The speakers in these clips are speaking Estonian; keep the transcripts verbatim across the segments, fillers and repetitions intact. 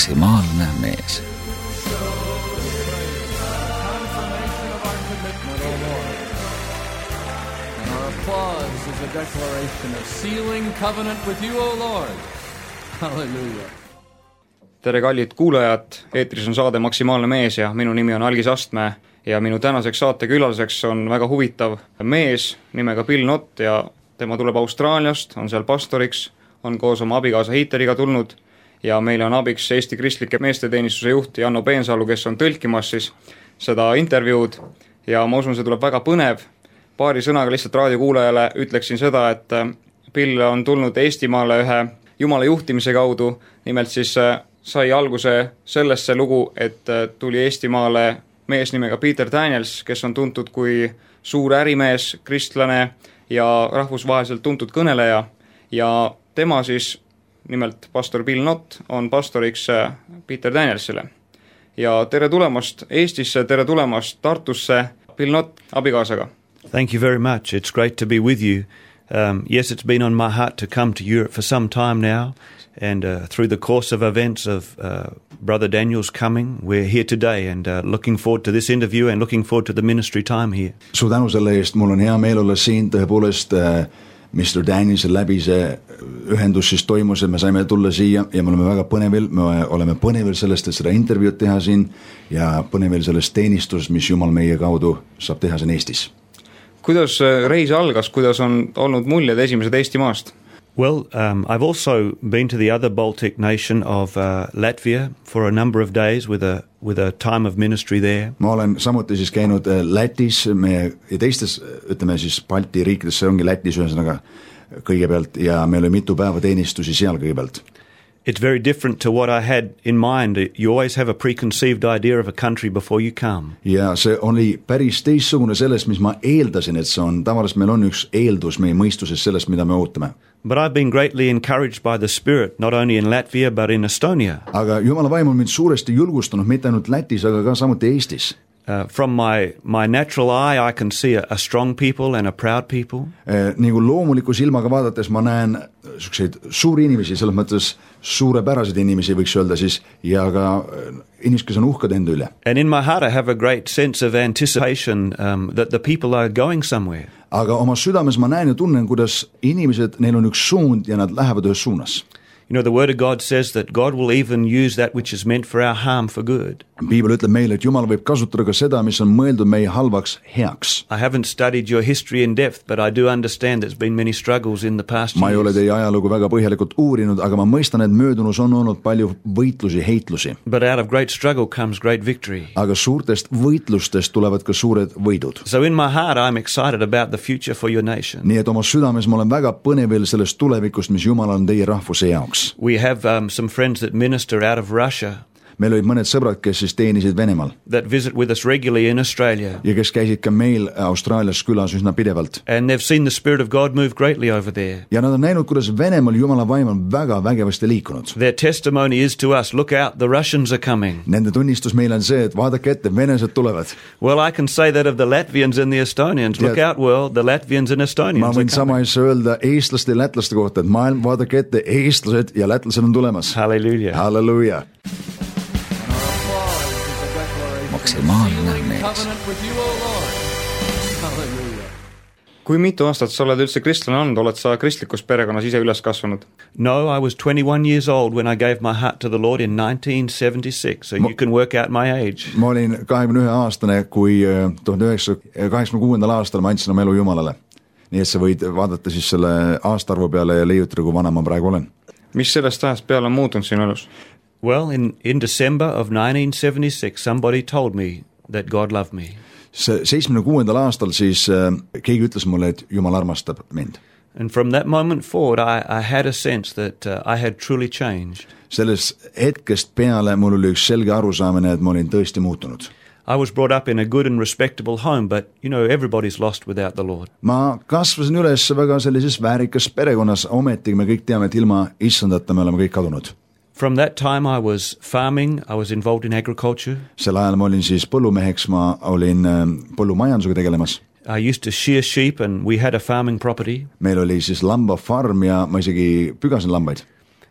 maksimaalne mees. Applause is a declaration of sealing covenant with you, O Lord. Hallelujah. Tere kallid kuulajad, eetris on saade Maksimaalne mees ja minu nimi on Algis Astmäe ja minu tänaseks saate külaliseks on väga huvitav mees nimega Bill Nott ja tema tuleb Austraaliast, on seal pastoriks, on koos oma abikaasa Hiiteriga tulnud ja meile on abiks Eesti kristlike meesteteenistuse juht Janno Peensalu, kes on tõlkimas siis seda intervjuud ja ma usun, see tuleb väga põnev. Paari sõnaga lihtsalt raadiokuulajale ütleksin seda, et Bill on tulnud Eestimaale ühe Jumala juhtimise kaudu, nimelt siis sai alguse sellesse lugu, et tuli Eestimaale mees nimega Peter Daniels, kes on tuntud kui suur ärimees, kristlane ja rahvusvaheliselt tuntud kõneleja ja tema siis, nimelt pastor Bill Nott, on pastoriks Peter Danielsile. Ja tere tulemast Eestisse, tere tulemast Tartusse, Bill Nott abikaasaga. Thank you very much. It's great to be with you. Um, yes, it's been on my heart to come to Europe for some time now, and uh, through the course of events of uh, Brother Daniel's coming, we're here today and uh, looking forward to this interview and looking forward to the ministry time here. Suur tänu selle eest, mul on hea meel olla siin, tõepoolest uh, mister Daniels läbi see ühendus siis toimus, et me saime tulla siia ja me oleme väga põnevil, me oleme põnevil sellest, et seda intervjuud teha siin ja põnevil sellest teenistust, mis Jumal meie kaudu saab teha siin Eestis. Kuidas reis algas, kuidas on olnud muljed esimesed Eestimaast? Well, um, I've also been to the other Baltic nation of uh, Latvia for a number of days with a, with a time of ministry there. Ma olen samuti siis käinud Lätis me, ja teistes, ütleme siis Balti riikides, see ongi Lätis ühesõnaga kõigepealt ja meil oli mitu päeva teenistusi seal kõigepealt. It's very different to what I had in mind. You always have a preconceived idea of a country before you come. Ja see oli päris teistsugune sellest, mis ma eeldasin, et see on. Tavaliselt meil on üks eeldus meie mõistuses sellest, mida me ootame. But I've been greatly encouraged by the Spirit, not only in Latvia, but in Estonia. Aga Jumala vaim on mind suuresti julgustanud, mitte ainult Lätis, aga ka samuti Eestis. Uh, from my, my natural eye, I can see a, a strong people and a proud people. Eh, nagu loomuliku silmaga vaadates ma näen selliseid suuri inimesi, selles mõttes suurepäraseid inimesi võiks öelda siis, ja ka inimesed, kes on uhked enda üle. And in my heart I have a great sense of anticipation um, that the people are going somewhere. Aga oma südames ma näen ja tunnen, kuidas inimesed, neil on üks suund ja nad lähevad ühes suunas. You know, the Word of God says that God will even use that which is meant for our harm for good. Piibel ütleb meile, et Jumal võib kasutada ka seda, mis on mõeldud meie halvaks heaks. I haven't studied your history in depth, but I do understand there's been many struggles in the past years. Ma ei ole teie ajalugu väga põhjalikult uurinud, aga ma mõistan, et möödunus on olnud palju võitlusi, heitlusi. But out of great struggle comes great victory. Aga suurtest võitlustest tulevad ka suured võidud. So in my heart I'm excited about the future for your nation. Nii et oma südames ma olen väga põnevil sellest tulevikust, mis Jumal on teie rahvuse jaoks. We have um, some friends that minister out of Russia. Meil olid mõned sõbrad, kes siis teenisid Venemaal. That visit with us regularly in Australia. Ja kes käisid ka meil Austraalias külas üsna pidevalt. And they've seen the Spirit of God move greatly over there. Ja nad on näinud, kuidas Venemaal Jumala vaim on väga vägevasti liikunud. Their testimony is to us, look out, the Russians are coming. Nende tunnistus meil on see, et vaadake ette, venelased tulevad. Well, I can say that of the Latvians and the Estonians. Look out, world, the Latvians and Estonians ma võin sama asja öelda eestlaste ja lätlaste kohta, et maailm, vaadake ette, eestlased ja lätlased on tulemas. Halleluja. Halleluja. Maksimaalne mees. Kui mitu aastat sa oled üldse kristlane olnud, oled sa kristlikus perekonnas ise üles kasvanud? No, I was twenty-one years old when I gave my heart to the Lord in nineteen seventy-six, so ma, you can work out my age. Ma olin kahekümne ühe aastane, kui tuhande üheksasaja kaheksakümne kuuendal aastal ma andsin oma elu Jumalale. Nii et sa võid vaadata siis selle aastaarvu peale ja leiutada, kui vana ma praegu olen. Mis sellest ajast peale on muutunud sinu elus? Well, in, in December of nineteen seventy-six, somebody told me that God loved me. seitsmekümne kuuendal aastal siis äh, keegi ütles mulle, et Jumal armastab mind. And from that moment forward, I, I had a sense that uh, I had truly changed. Sellest hetkest peale mul oli üks selge arusaamine, et ma olin tõesti muutunud. I was brought up in a good and respectable home, but, you know, everybody's lost without the Lord. Ma kasvasin üles väga sellises väärikas perekonnas, ometigi me kõik teame, et ilma issandata me oleme kõik kadunud. From that time I was farming, I was involved in agriculture. Sel ajal ma olin siis põllumeheks, ma olin põllumajandusega tegelemas. I used to shear sheep and we had a farming property. Meil oli siis lambafarm ja ma isegi pügasin lambaid.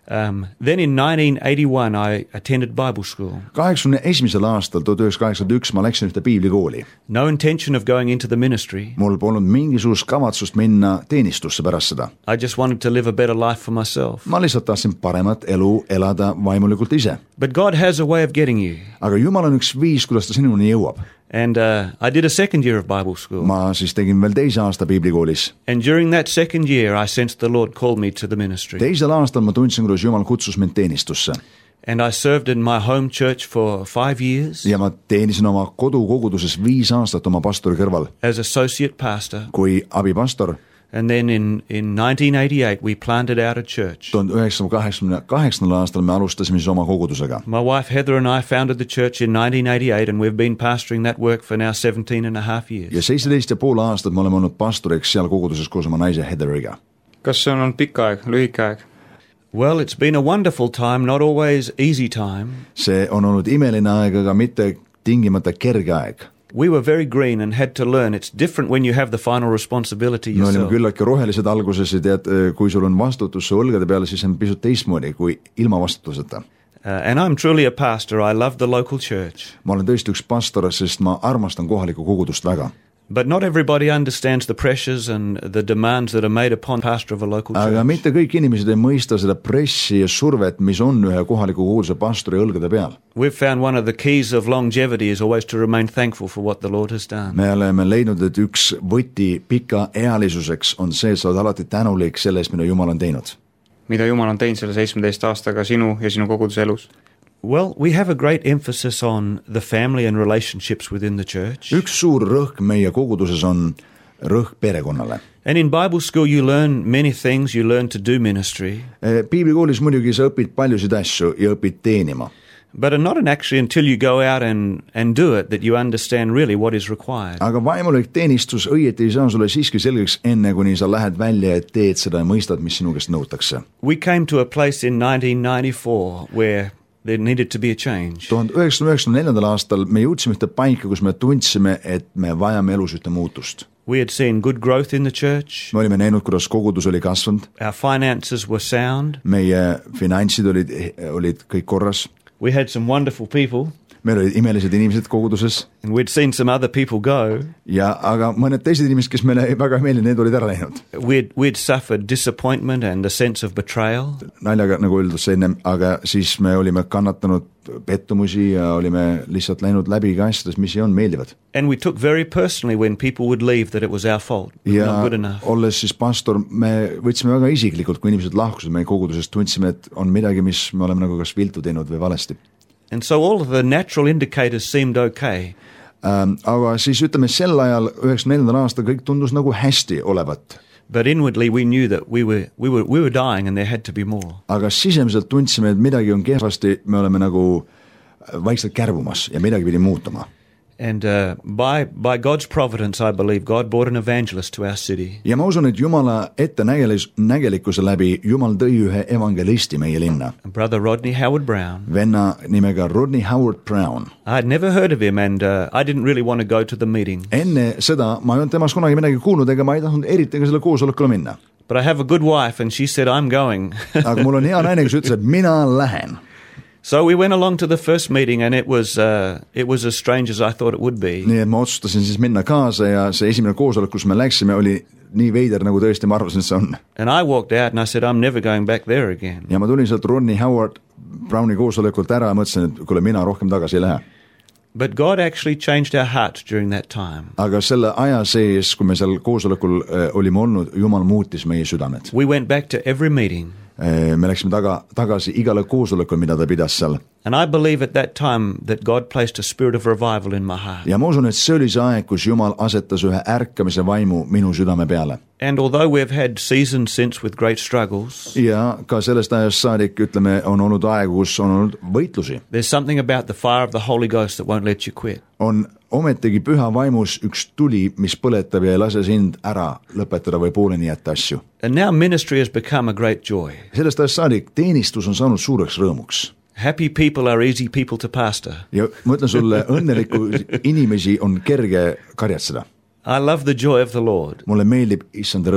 Um, then in nineteen eighty-one I attended Bible school. kaheksakümne esimesel aastal, tuhat üheksasada kaheksakümmend üks, ma läksin ühte piiblikooli. No intention of going into the ministry. Mul polnud mingisugust kavatsust minna teenistusse pärast seda. I just wanted to live a better life for myself. Ma lihtsalt tahtsin paremat elu elada vaimulikult ise. But God has a way of getting you. Aga Jumal on üks viis, kuidas ta sinuni jõuab. And uh, I did a second year of Bible school. Ma siis tegin veel teise aasta piiblikoolis. And during that second year I sensed the Lord called me to the ministry. Teisel aastal ma tundsin, kuidas Jumal kutsus mind teenistusse. And I served in my home church for five years. Ja ma teenisin oma kodukoguduses viis aastat oma pastori kõrval. As associate pastor. Kui abipastor. And then in, in nineteen eighty-eight we planted out a church. tuhat üheksasada kaheksakümne kaheksandal aastal me alustasime siis oma kogudusega. My wife Heather and I founded the church in nineteen eighty-eight and we've been pastoring that work for now seventeen and a half years. Ja seitseteist ja pool aastat me oleme olnud pastoriks seal koguduses koos oma naise Heatheriga. Kas see on olnud pikk aeg, lühike aeg? Well, it's been a wonderful time, not always easy time. See on olnud imeline aeg, aga mitte tingimata kerge aeg. We were very green and had to learn. It's different when you have the final responsibility yourself. Me olime küllaltki rohelised alguses ja tead, kui sul on vastutus su õlgade peale, siis on pisut teistmoodi kui ilma vastutuseta. Uh, and I'm truly a pastor. I love the local church. Ma olen tõesti üks pastor, sest ma armastan kohalikku kogudust väga. But not everybody understands the pressures and the demands that are made upon pastor of a local church. Aga mitte kõik inimesed ei mõista seda pressi ja survet, mis on ühe kohaliku koguduse pastori õlgade peal. We've found one of the keys of longevity is always to remain thankful for what the Lord has done. Me oleme leidnud, et üks võti pika ealisuseks on see, et sa oled alati tänulik selle eest, mida Jumal on teinud. Mida Jumal on teinud selle seitsmeteist aastaga sinu ja sinu koguduse elus? Well, we have a great emphasis on the family and relationships within the church. Üks suur rõhk meie koguduses on rõhk perekonnale. And in Bible school you learn many things, you learn to do ministry. Piiblikoolis muidugi sa õpid paljusid asju ja õpid teenima. But not actually until you go out and, and do it that you understand really what is required. Aga vaimulik teenistus õieti ei saa sulle siiski selgeks enne, kuni sa lähed välja ja teed seda ja mõistad, mis sinu käest nõutakse. We came to a place in nineteen ninety-four where there needed to be a change. tuhat üheksasada üheksakümne neljandal aastal me jõudsime ühte paika, kus me tundsime, et me vajame elus ühte muutust. We had seen good growth in the church. Me olime näinud, kuidas kogudus oli kasvanud. Our finances were sound. Meie finantsid olid, olid kõik korras. We had some wonderful people. Meil olid imelised inimesed koguduses. And we'd seen some other people go. Ja, aga mõned teised inimesed, kes meile väga meeldi, need olid ära läinud. We'd, we'd suffered disappointment and a sense of betrayal. Naljaga, nagu öeldus ennem, aga siis me olime kannatanud pettumusi ja olime lihtsalt läinud läbi ka asjades, mis ei on meeldivad. And we took very personally when people would leave that it was our fault. Ja not good enough. Olles siis pastor, me võtsime väga isiklikult, kui inimesed lahkusid meie kogudusest, tundsime, et on midagi, mis me oleme nagu kas viltu teinud või valesti. And so all of the natural indicators seemed okay. Um, aga siis ütleme, sel ajal üheksakümne neljandal aastal kõik tundus nagu hästi olevat. But inwardly we knew that we were, we were, we were dying and there had to be more. Aga sisemiselt tundsime, et midagi on kehvasti, me oleme nagu vaikselt kärbumas ja midagi pidi muutuma. And uh, by, by God's providence, I believe, God brought an evangelist to our city. Ja ma usun, et Jumala ette nägelikkuse läbi Jumal tõi ühe evangelisti meie linna. Brother Rodney Howard Brown. Venna nimega Rodney Howard Brown. I had never heard of him and uh, I didn't really want to go to the meeting. Enne seda ma ei olnud temast kunagi midagi kuulnud ega ma ei tahtnud eriti ka selle koosolekule minna. But I have a good wife and she said, I'm going. Aga mul on hea naine, kes ütles, et mina lähen. So we went along to the first meeting and it was, uh, it was as strange as I thought it would be. Nii et ma otsustasin siis minna kaasa ja see esimene koosolek, kus me läksime, oli nii veider, nagu tõesti ma arvasin, et see on. And I walked out and I said, I'm never going back there again. Ja ma tulin sealt Rodney Howard Browni koosolekult ära ja mõtlesin, et kuule, mina rohkem tagasi ei lähe. But God actually changed our hearts during that time. Aga selle aja sees, kui me seal koosolekul äh, olime olnud, Jumal muutis meie südamed. We went back to every meeting. Me läksime taga, tagasi igale koosolekule, mida ta pidas seal. And I believe at that time that God placed a spirit of revival in my heart. Ja ma usun, et see oli see aeg, kus Jumal asetas ühe ärkamise vaimu minu südame peale. And although we've had seasons since with great struggles, ja ka sellest ajast saadik, ütleme, on olnud aegu, kus on olnud võitlusi. There's something about the fire of the Holy Ghost that won't let you quit. On ometigi püha vaimus üks tuli, mis põletab ja ei lase sind ära lõpetada või pooleni jätta asju. And now ministry has become a great joy. Sellest ajast saadik teenistus on saanud suureks rõõmuks. Happy people are easy people to pastor. Ja ma ütlen sulle, õnneliku inimesi on kerge karjatseda. I love the joy of the Lord. Mulle meeldib issanda rõõm.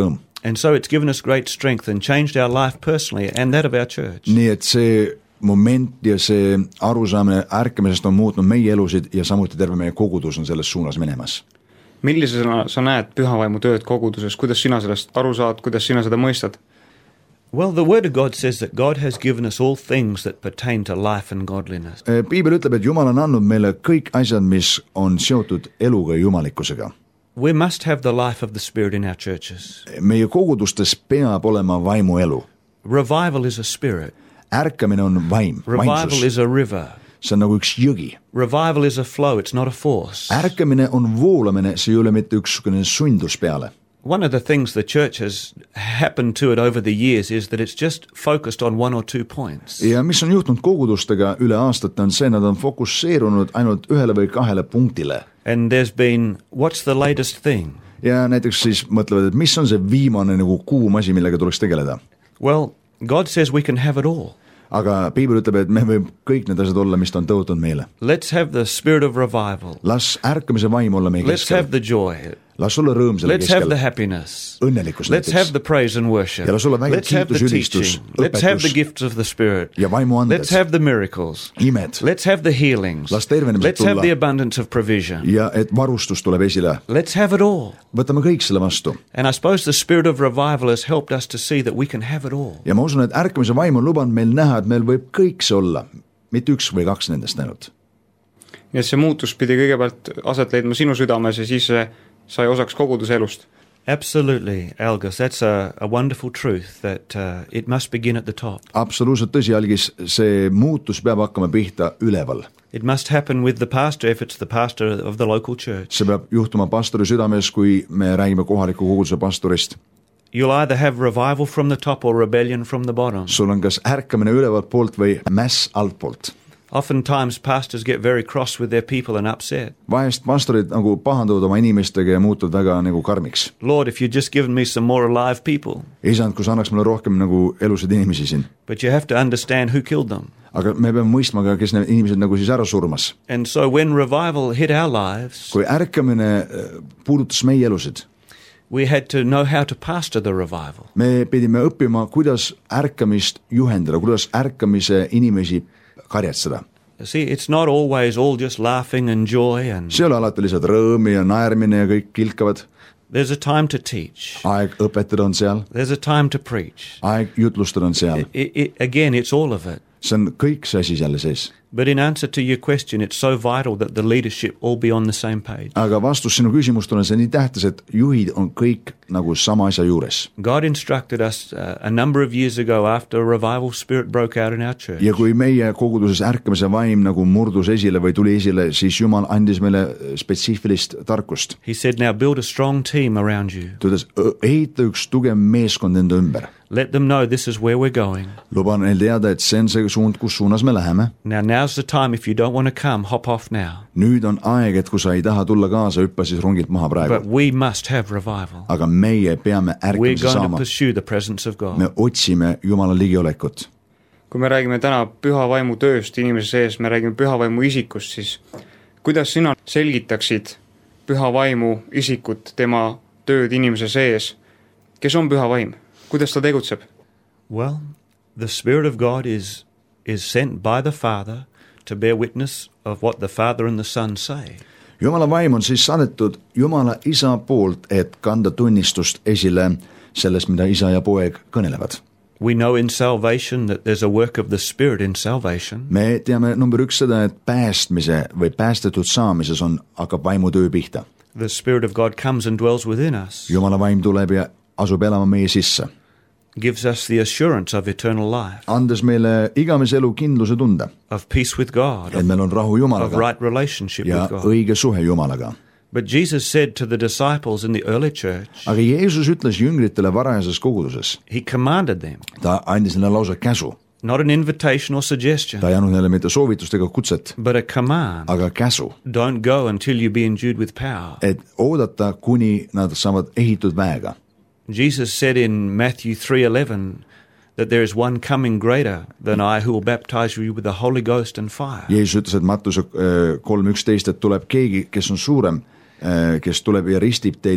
And so it's given us great strength and changed our life personally and that of our church. nii et see moment ja see arusaamine ärkamisest on muutnud meie elusid ja samuti terve meie kogudus on selles suunas minemas. Millisena sa näed pühavaimu tööd koguduses, kuidas sina sellest aru saad, kuidas sina seda mõistad? Well, the Word of God says that God has given us all things that pertain to life and godliness. Piibel ütleb, et Jumal on andnud meile kõik asjad, mis on seotud eluga ja jumalikkusega. We must have the life of the Spirit in our churches. Meie kogudustes peab olema vaimu elu. Revival is a spirit. Ärkamine on vaim, Revival vaimsus. is a river. See on nagu üks jõgi. Revival is a flow, it's not a force. Ärkamine on voolamine, see ei ole mitte ükskõne sundus peale. One of the things the church has happened to it over the years is that it's just focused on one or two points. Ja mis on juhtunud kogudustega üle aastate on see, nad on fokusseerunud ainult ühele või kahele punktile. And there's been, what's the latest thing? Ja näiteks siis mõtlevad, et mis on see viimane nagu kuum asi, millega tuleks tegeleda. Well, God says we can have it all. Aga Piibel ütleb, et me võib kõik need asjad olla, mis ta on tõotanud meile. Let's have the spirit of revival. Las ärkamise vaim olla meie Let's have keskel. the joy. Las olla rõõm selle Let's have the keskel. happiness. Õnnelikkus Let's have näiteks. the praise and worship. Ja las olla väike Let's have the kiitus, ülistus, teaching. Let's have the õpetus. gifts of the Spirit. Ja vaimuanded. Let's have the miracles. Imed. Let's have the healings. Las tervenemised Let's have tulla. the abundance of provision. Ja et varustus tuleb esile. Let's have it all. Võtame kõik selle vastu. And I suppose the spirit of revival has helped us to see that we can have it all. Ja ma usun, et ärkamise vaim on lubanud meil näha, et meil võib kõik see olla. Mitte üks või kaks nendest ainult. Nii et see muutus pidi kõigepealt aset leidma sinu südames ja siis see sai osaks koguduse elust. Absolutely, Algus. That's a, a wonderful truth that uh, it must begin at the top. Absoluutselt tõsi, Algis, see muutus peab hakkama pihta üleval. It must happen with the pastor if it's the pastor of the local church. See peab juhtuma pastori südames, kui me räägime kohaliku koguduse pastorist. You'll either have revival from the top or rebellion from the bottom. Sul on kas ärkamine ülevalt poolt või mäss alt poolt. Oftentimes pastors get very cross with their people and upset. Vahest pastorid nagu pahanduvad oma inimestega ja muutuvad väga nagu karmiks. Lord, if you just given me some more alive people. Isand, kus annaks mulle rohkem nagu elusid inimesi siin. But you have to understand who killed them. Aga me peame mõistma ka, kes need inimesed nagu siis ära surmas. And so when revival hit our lives, Kui ärkamine puudutas meie elusid, we had to know how to pastor the revival. me pidime õppima, kuidas ärkamist juhendada, kuidas ärkamise inimesi karjatseda. You see, it's not always all just laughing and joy and See ei ole alati lihtsalt rõõm ja naermine ja kõik kilkavad. there's a time to teach. Aeg õpetada on seal, There's a time to preach. aeg jutlustada on seal. It, it, again, it's all of it. See on kõik see asi jälle sees. But in answer to your question, it's so vital that the leadership all be on the same page. Aga vastus sinu küsimustele on see nii tähtis, et juhid on kõik nagu sama asja juures. God instructed us uh, a number of years ago after a revival spirit broke out in our church. Ja kui meie koguduses ärkamise vaim nagu murdus esile või tuli esile, siis Jumal andis meile spetsiifilist tarkust. He said, now build a strong team around you. Ta ütles, ehita üks tugev meeskond enda ümber. Let them know this is where we're going. Luban neil teada, et see on see suund, kus suunas me läheme. Now now's the time, if you don't want to come, hop off now. Nüüd on aeg, et kui sa ei taha tulla kaasa, hüppa siis rongilt maha praegu. But we must have revival. Aga meie peame We're ärkamise going to saama. pursue the presence of God. Me otsime Jumala ligiolekut. Kui me räägime täna püha vaimu tööst inimese sees, me räägime püha vaimu isikust, siis kuidas sina selgitaksid püha vaimu isikut, tema tööd inimese sees? Kes on püha vaim? Kuidas ta tegutseb? Well, the Spirit of God is, is sent by the Father to bear witness of what the Father and the Son say. Jumala vaim on siis saadetud Jumala isa poolt, et kanda tunnistust esile sellest, mida isa ja poeg kõnelevad. We know in salvation that there's a work of the Spirit in salvation. Me teame number üks seda, et päästmise või päästetud saamises on, hakkab vaimu töö pihta. The Spirit of God comes and dwells within us, Jumala vaim tuleb ja asub elama meie sisse, gives us the assurance of eternal life, andes meile igamise elu kindluse tunde, of peace with God, et of, meil on rahu of Jumalaga right relationship ja with God. õige suhe Jumalaga. But Jesus said to the disciples in the early church, Aga Jeesus ütles jüngritele varajases koguduses, He commanded them, ta andis neile lausa käsu. not an invitation or suggestion, Ta ei andnud neile mitte soovitust ega kutset, but a command. aga käsu, Don't go until you be endued with power. et oodata, kuni nad saavad ehitud väega. Jesus said in Matthew three eleven that there is one coming greater than I who will baptize you with the Holy Ghost and fire. Jeesus ütles, et Mattuse kolm üksteist, et tuleb keegi, kes on suurem, kes tuleb ja ristib teid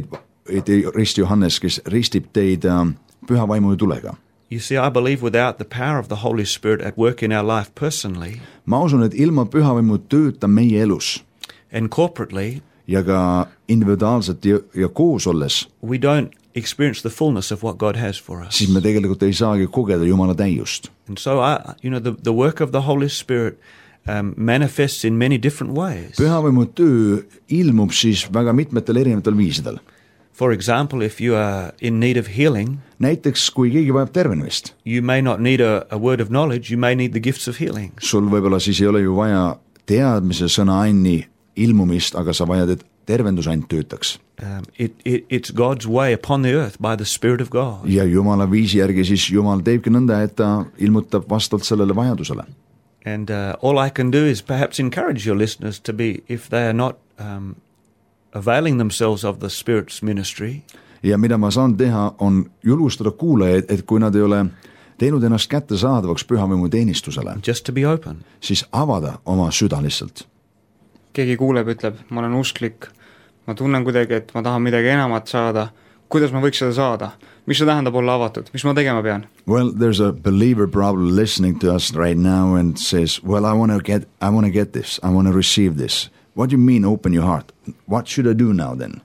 rist Johannes, kes ristib teid püha vaimu tulega. You see, I believe without the power of the Holy Spirit at work in our life personally ma usun, et ilma püha vaimu tööta meie elus and corporately, ja ka individuaalselt ja, ja koos olles, we don't experience the fullness of what God has for us. siis me tegelikult ei saagi kogeda Jumala täiust. And so, I, you know, the, the work of the Holy Spirit um, manifests in many different ways. Püha vaimu töö ilmub siis väga mitmetel erinevatel viisidel. For example, if you are in need of healing, näiteks kui keegi vajab tervenemist, you may not need a, a word of knowledge, you may need the gifts of healing. sul võib-olla siis ei ole ju vaja teadmise sõna anni ilmumist, aga sa vajad, et tervendus ainult töötaks. Um, it, it, it's God's way upon the earth by the Spirit of God. ja Jumala viisi järgi siis Jumal teebki nõnda, et ta ilmutab vastavalt sellele vajadusele. And uh, all I can do is perhaps encourage your listeners to be, if they are not um, availing themselves of the Spirit's ministry, ja mida ma saan teha, on julgustada kuulajaid, et kui nad ei ole teinud ennast kättesaadavaks pühavaimu teenistusele, just to be open. siis avada oma süda lihtsalt. keegi kuuleb, ütleb, ma olen usklik, ma tunnen kuidagi, et ma tahan midagi enamat saada, kuidas ma võiks seda saada, mis see tähendab olla avatud, mis ma tegema pean? Well, there's a believer probably listening to us right now and says, well, I want to get, I want to get this, I want to receive this. What do you mean open your heart? What should I do now then?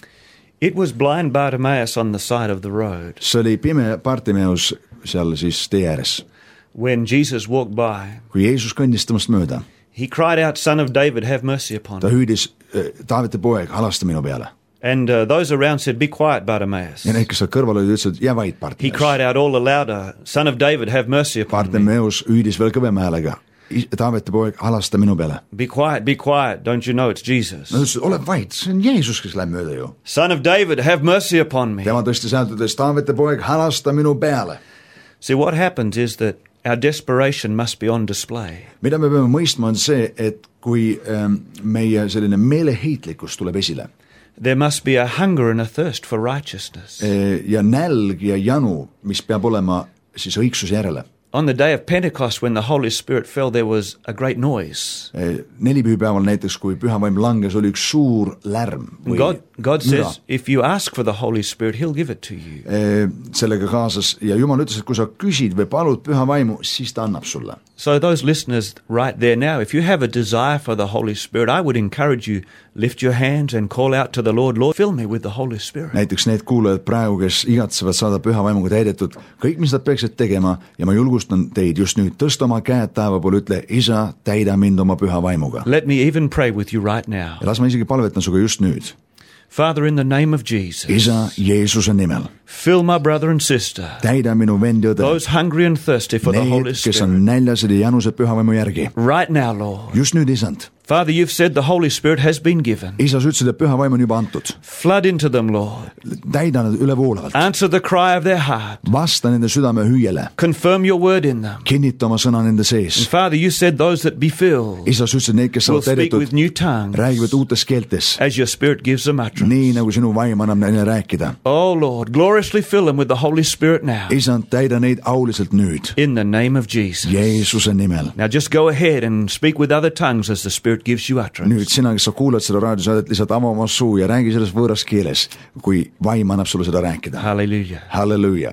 It was blind Bartimaeus on the side of the road. See oli pime Bartimeus seal siis tee ääres. When Jesus walked by, kui Jeesus kõndis temast mööda, he cried out, Son of David, have mercy upon ta me. hüüdis, Taaveti poeg, halasta minu peale. And uh, those around said, be quiet, Bartimaeus. ja need, kes seal kõrval olid, ütlesid, jää vait, He Bartimeus. cried out all the louder, Son of David, have mercy upon me. Bartimeus hüüdis veel kõvema häälega, Taaveti poeg, halasta minu peale. Be quiet, be quiet, don't you know it's Jesus? Nad ütlesid, ole vait, see on Jeesus, kes läheb mööda ju. Son of David, have mercy upon me. tema tõstis häält, ütles, Taaveti poeg, halasta minu peale. See, what happens is that our desperation must be on display. mida me peame mõistma, on see, et kui ähm, meie selline meeleheitlikkus tuleb esile There must be a hunger and a thirst for righteousness. äh, ja nälg ja janu, mis peab olema siis õigsuse järele. On the day of Pentecost, when the Holy Spirit fell, there was a great noise. äh, nelipühipäeval näiteks, kui püha vaim langes, oli üks suur lärm või God, God müra. says, if you ask for the Holy Spirit, He'll give it to you. äh, sellega kaasas ja Jumal ütles, et kui sa küsid või palud püha vaimu, siis ta annab sulle. So those listeners right there now, if you have a desire for the Holy Spirit, I would encourage you, lift your hands and call out to the Lord, Lord, fill me with the Holy Spirit. näiteks need kuulajad praegu, kes igatsevad saada püha vaimuga täidetud, kõik, mis nad peaksid tegema, ja ma julgustan teid just nüüd, tõsta oma käed taeva poole, ütle, isa, täida mind oma püha vaimuga. Let me even pray with you right now. ja las ma isegi palvetan suga just nüüd. Father, in the name of Jesus, isa, Jeesuse nimel, fill my brother and sister, täida minu vend ja õde, those hungry and thirsty for the Holy need, kes Spirit. on näljased ja janused püha vaimu järgi. Right now, Lord. just nüüd, isand. Father, you've said the Holy Spirit has been given. isa, sa ütlesid, et püha vaim on juba antud. Flood into them, Lord. täida nad ülevoolavalt. Answer the cry of their heart. vasta nende südame hüüele. Confirm your word in them. kinnita oma sõna nende And sees. Father, you said those that be filled isa, sa ütlesid, need, kes will saavad speak with täidetud, new tongues räägivad uutes keeltes, as your Spirit gives them utterance. nii nagu sinu vaim annab neile rääkida. Oh, Lord, gloriously fill them with the Holy Spirit now. isand, täida neid auliselt nüüd, In the name of Jesus. Jeesuse nimel. Now just go ahead and speak with other tongues as the Spirit gives you utterance. nüüd sina, kes sa kuulad seda raadiosaadet, lihtsalt ava oma suu ja räägi selles võõras keeles, kui vaim annab sulle seda rääkida. Hallelujah. halleluuja.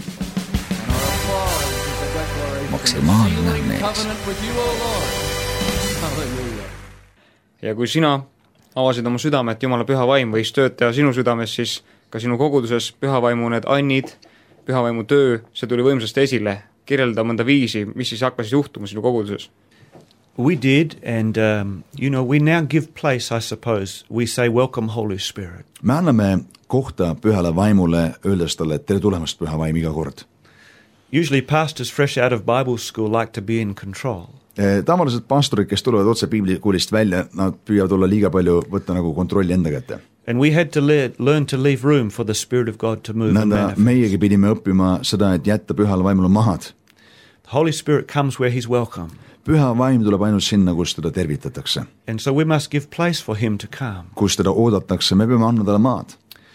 Maksimaalne mees. Covenant with you, O Lord. Hallelujah. ja kui sina avasid oma südamet, Jumala püha vaim võis tööd teha sinu südames, siis ka sinu koguduses püha vaimu need annid, püha vaimu töö, see tuli võimsasti esile. kirjelda mõnda viisi, mis siis hakkas juhtuma sinu koguduses? We did, and um, you know, we now give place, I suppose. We say, welcome, Holy Spirit. me anname kohta pühale vaimule, öeldes talle, et tere tulemast, püha vaim, iga kord. Usually pastors fresh out of Bible school like to be in control. Eh, tavaliselt pastorid, kes tulevad otse piiblikoolist välja, nad püüavad olla liiga palju, võtta nagu kontrolli enda kätte. And we had to le- learn to leave room for the Spirit of God to move and nõnda manifest. meiegi pidime õppima seda, et jätta pühale vaimule mahad. The Holy Spirit comes where He's welcome. püha vaim tuleb ainult sinna, kus teda tervitatakse, And so we must give place for Him to come. kus teda oodatakse, me peame andma talle maad.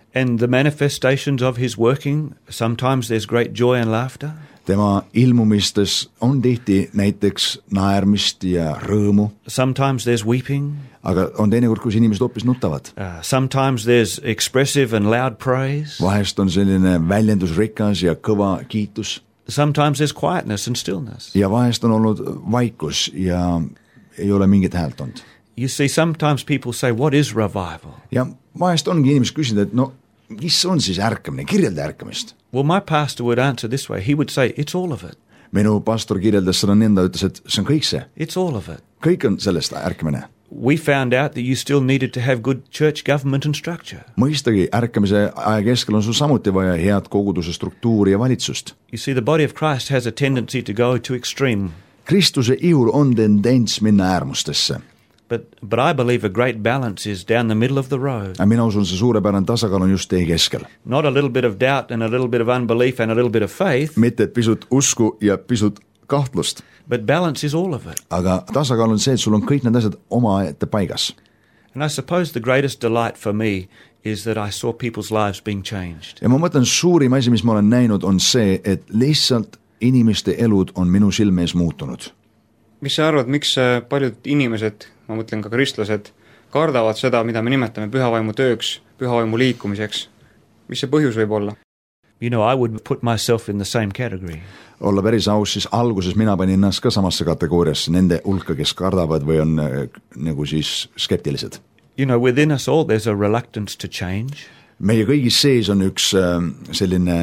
And the manifestations of his working, sometimes there's great joy and laughter. tema ilmumistes on tihti näiteks naermist ja rõõmu. Sometimes there's weeping. Aga on teinekord, kus inimesed hoopis nutavad. Uh, sometimes there's expressive and loud praise. Vahest on selline väljendusrikas ja kõva kiitus. Sometimes there's quietness and stillness. Ja vahest on olnud vaikus ja ei ole mingit häält olnud. You see, sometimes people say, what is revival? Ja vahest ongi inimesed küsinud, et no, mis on siis ärkamine, kirjelda ärkamist. Well, my pastor would answer this way. He would say, it's all of it. Minu pastor kirjeldas seda nõnda, ütles, et see on kõik see. It's all of it. Kõik on sellest ärkamine. We found out that you still needed to have good church government and structure. Mõistagi, ärkamise aja keskel on sul samuti vaja head koguduse struktuuri ja valitsust. You see, the body of Christ has a tendency to go to extreme. Kristuse ihul on tendents minna äärmustesse. But, but I believe a great balance is down the middle of the road. Mina usun, see suurepärane tasakaal on just tee keskel. Not a little bit of doubt and a little bit of unbelief and a little bit of faith. Mitte pisut usku ja pisut kahtlust. But balance is all of it. Aga tasakaal on see, et sul on kõik need asjad oma ette paigas. And I suppose the greatest delight for me is that I saw people's lives being changed. Ja ma mõtlen, suurim asi, mis ma olen näinud, on see, et lihtsalt inimeste elud on minu silme ees muutunud. Mis sa arvad, miks paljud inimesed, ma mõtlen ka kristlased, kardavad seda, mida me nimetame pühavaimu tööks, pühavaimu liikumiseks? Mis see põhjus võib olla? You know, I would put myself in the same category. Olla päris aus, siis alguses mina panin ennast ka samasse kategooriasse, nende hulka, kes kardavad või on nagu siis skeptilised. You know, within us all there's a reluctance to change. Meie kõigis sees on üks selline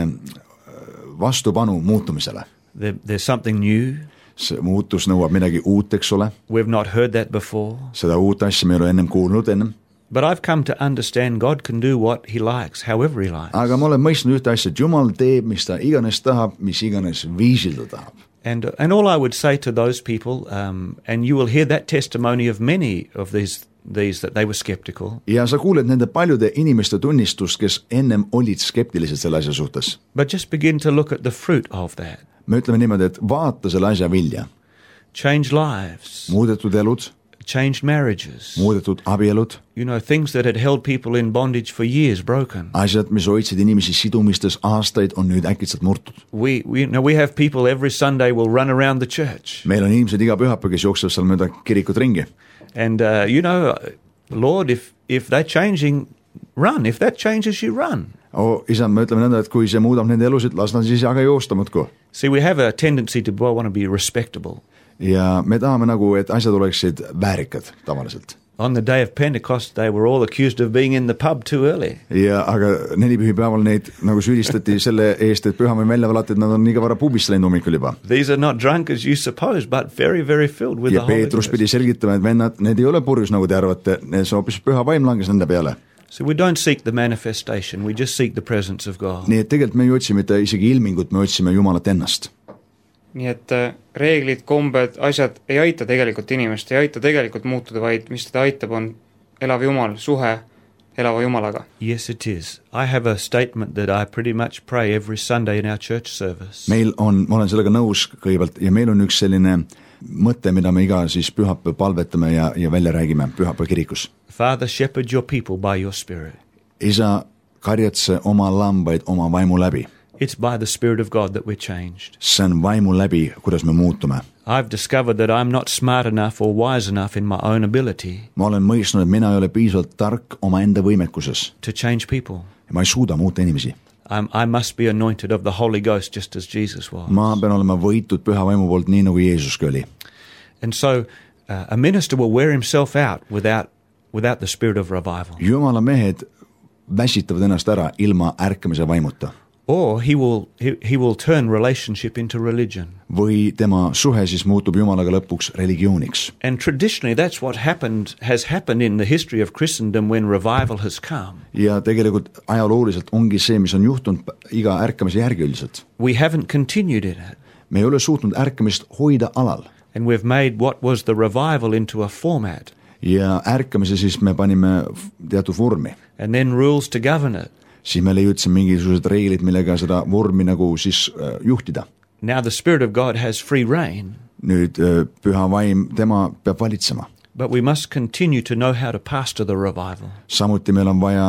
vastupanu muutumisele. There, there's something new. See muutus nõuab midagi uut, eks ole. We've not heard that before. Seda uut asja me ei ole ennem kuulnud ennem. But I've come to understand God can do what he likes, however he likes. Aga ma olen mõistnud ühte asja, et Jumal teeb, mis ta iganes tahab, mis iganes viisil ta tahab. And, and all I would say to those people, um, and you will hear that testimony of many of these, these that they were skeptical. Ja sa kuuled nende paljude inimeste tunnistust, kes ennem olid skeptilised selle asja suhtes. But just begin to look at the fruit of that. Me ütleme niimoodi, et vaata selle asja vilja. Changed lives. Muudetud elud. Changed marriages. Muudetud abielud. You know, things that had held people in bondage for years broken. Asjad, mis hoidsid inimesi sidumistes aastaid, on nüüd äkitselt murtud. We, we, you know, we have people every Sunday will run around the church. Meil on inimesed iga pühapäev, kes jooksevad seal mööda kirikut ringi. And, uh, you know, Lord, if, if they're changing, run. If that changes, you run. Oh, isa, me ütleme nõnda, et kui see muudab nende elusid, las nad siis aga joosta muudku. See, we have a tendency to well, want to be respectable. Ja me tahame nagu, et asjad oleksid väärikad tavaliselt. On the day of Pentecost, they were all accused of being in the pub too early. Ja aga nelipühipäeval neid nagu süüdistati selle eest, et pühamäe välja valati, et nad on nii vara pubist läinud hommikul juba. These are not drunk as you suppose, but very, very filled with ja the Holy Ghost. Ja Peetrus pidi selgitama, et vennad, need ei ole purjus, nagu te arvate, need on hoopis püha vaim langes nende peale. So we don't seek the manifestation, we just seek the presence of God. Nii et tegelikult me ei otsi mitte isegi ilmingut, me otsime Jumalat ennast. Nii et reeglid, kombed, asjad ei aita tegelikult inimest, ei aita tegelikult muutuda, vaid mis teda aitab, on elav Jumal, suhe elava Jumalaga. Yes, it is. I have a statement that I pretty much pray every Sunday in our church service. Meil on, ma olen sellega nõus kõigepealt, ja meil on üks selline mõte, mida me iga siis pühapäev palvetame ja, ja välja räägime pühapäev kirikus. Father, shepherd your people by your spirit. Isa, karjatse oma lambaid oma vaimu läbi. It's by the Spirit of God that we're changed. See on vaimu läbi, kuidas me muutume. I've discovered that I'm not smart enough or wise enough in my own ability. Ma olen mõistnud, et mina ei ole piisavalt tark oma enda võimekuses. To change people. Ma ei suuda muuta inimesi. I'm, I must be anointed of the Holy Ghost just as Jesus was. Ma pean olema võitud püha vaimu poolt nii nagu Jeesuski oli. And so uh, a minister will wear himself out without, without the spirit of revival. Jumala mehed väsitavad ennast ära ilma ärkamise vaimuta. Or he will, he, he will turn relationship into religion. Või tema suhe siis muutub Jumalaga lõpuks religiooniks. And traditionally that's what happened, has happened in the history of Christendom when revival has come. Ja tegelikult ajalooliselt ongi see, mis on juhtunud iga ärkamise järgi üldiselt. We haven't continued in it. Me ei ole suutnud ärkamist hoida alal. And we've made what was the revival into a format. Ja ärkamise siis me panime teatud vormi. And then rules to govern it. Siis me leiutsime mingisugused reeglid, millega seda vormi nagu siis uh, juhtida. Now the Spirit of God has free reign. Nüüd uh, püha vaim, tema peab valitsema. But we must continue to know how to pastor the revival. Samuti meil on vaja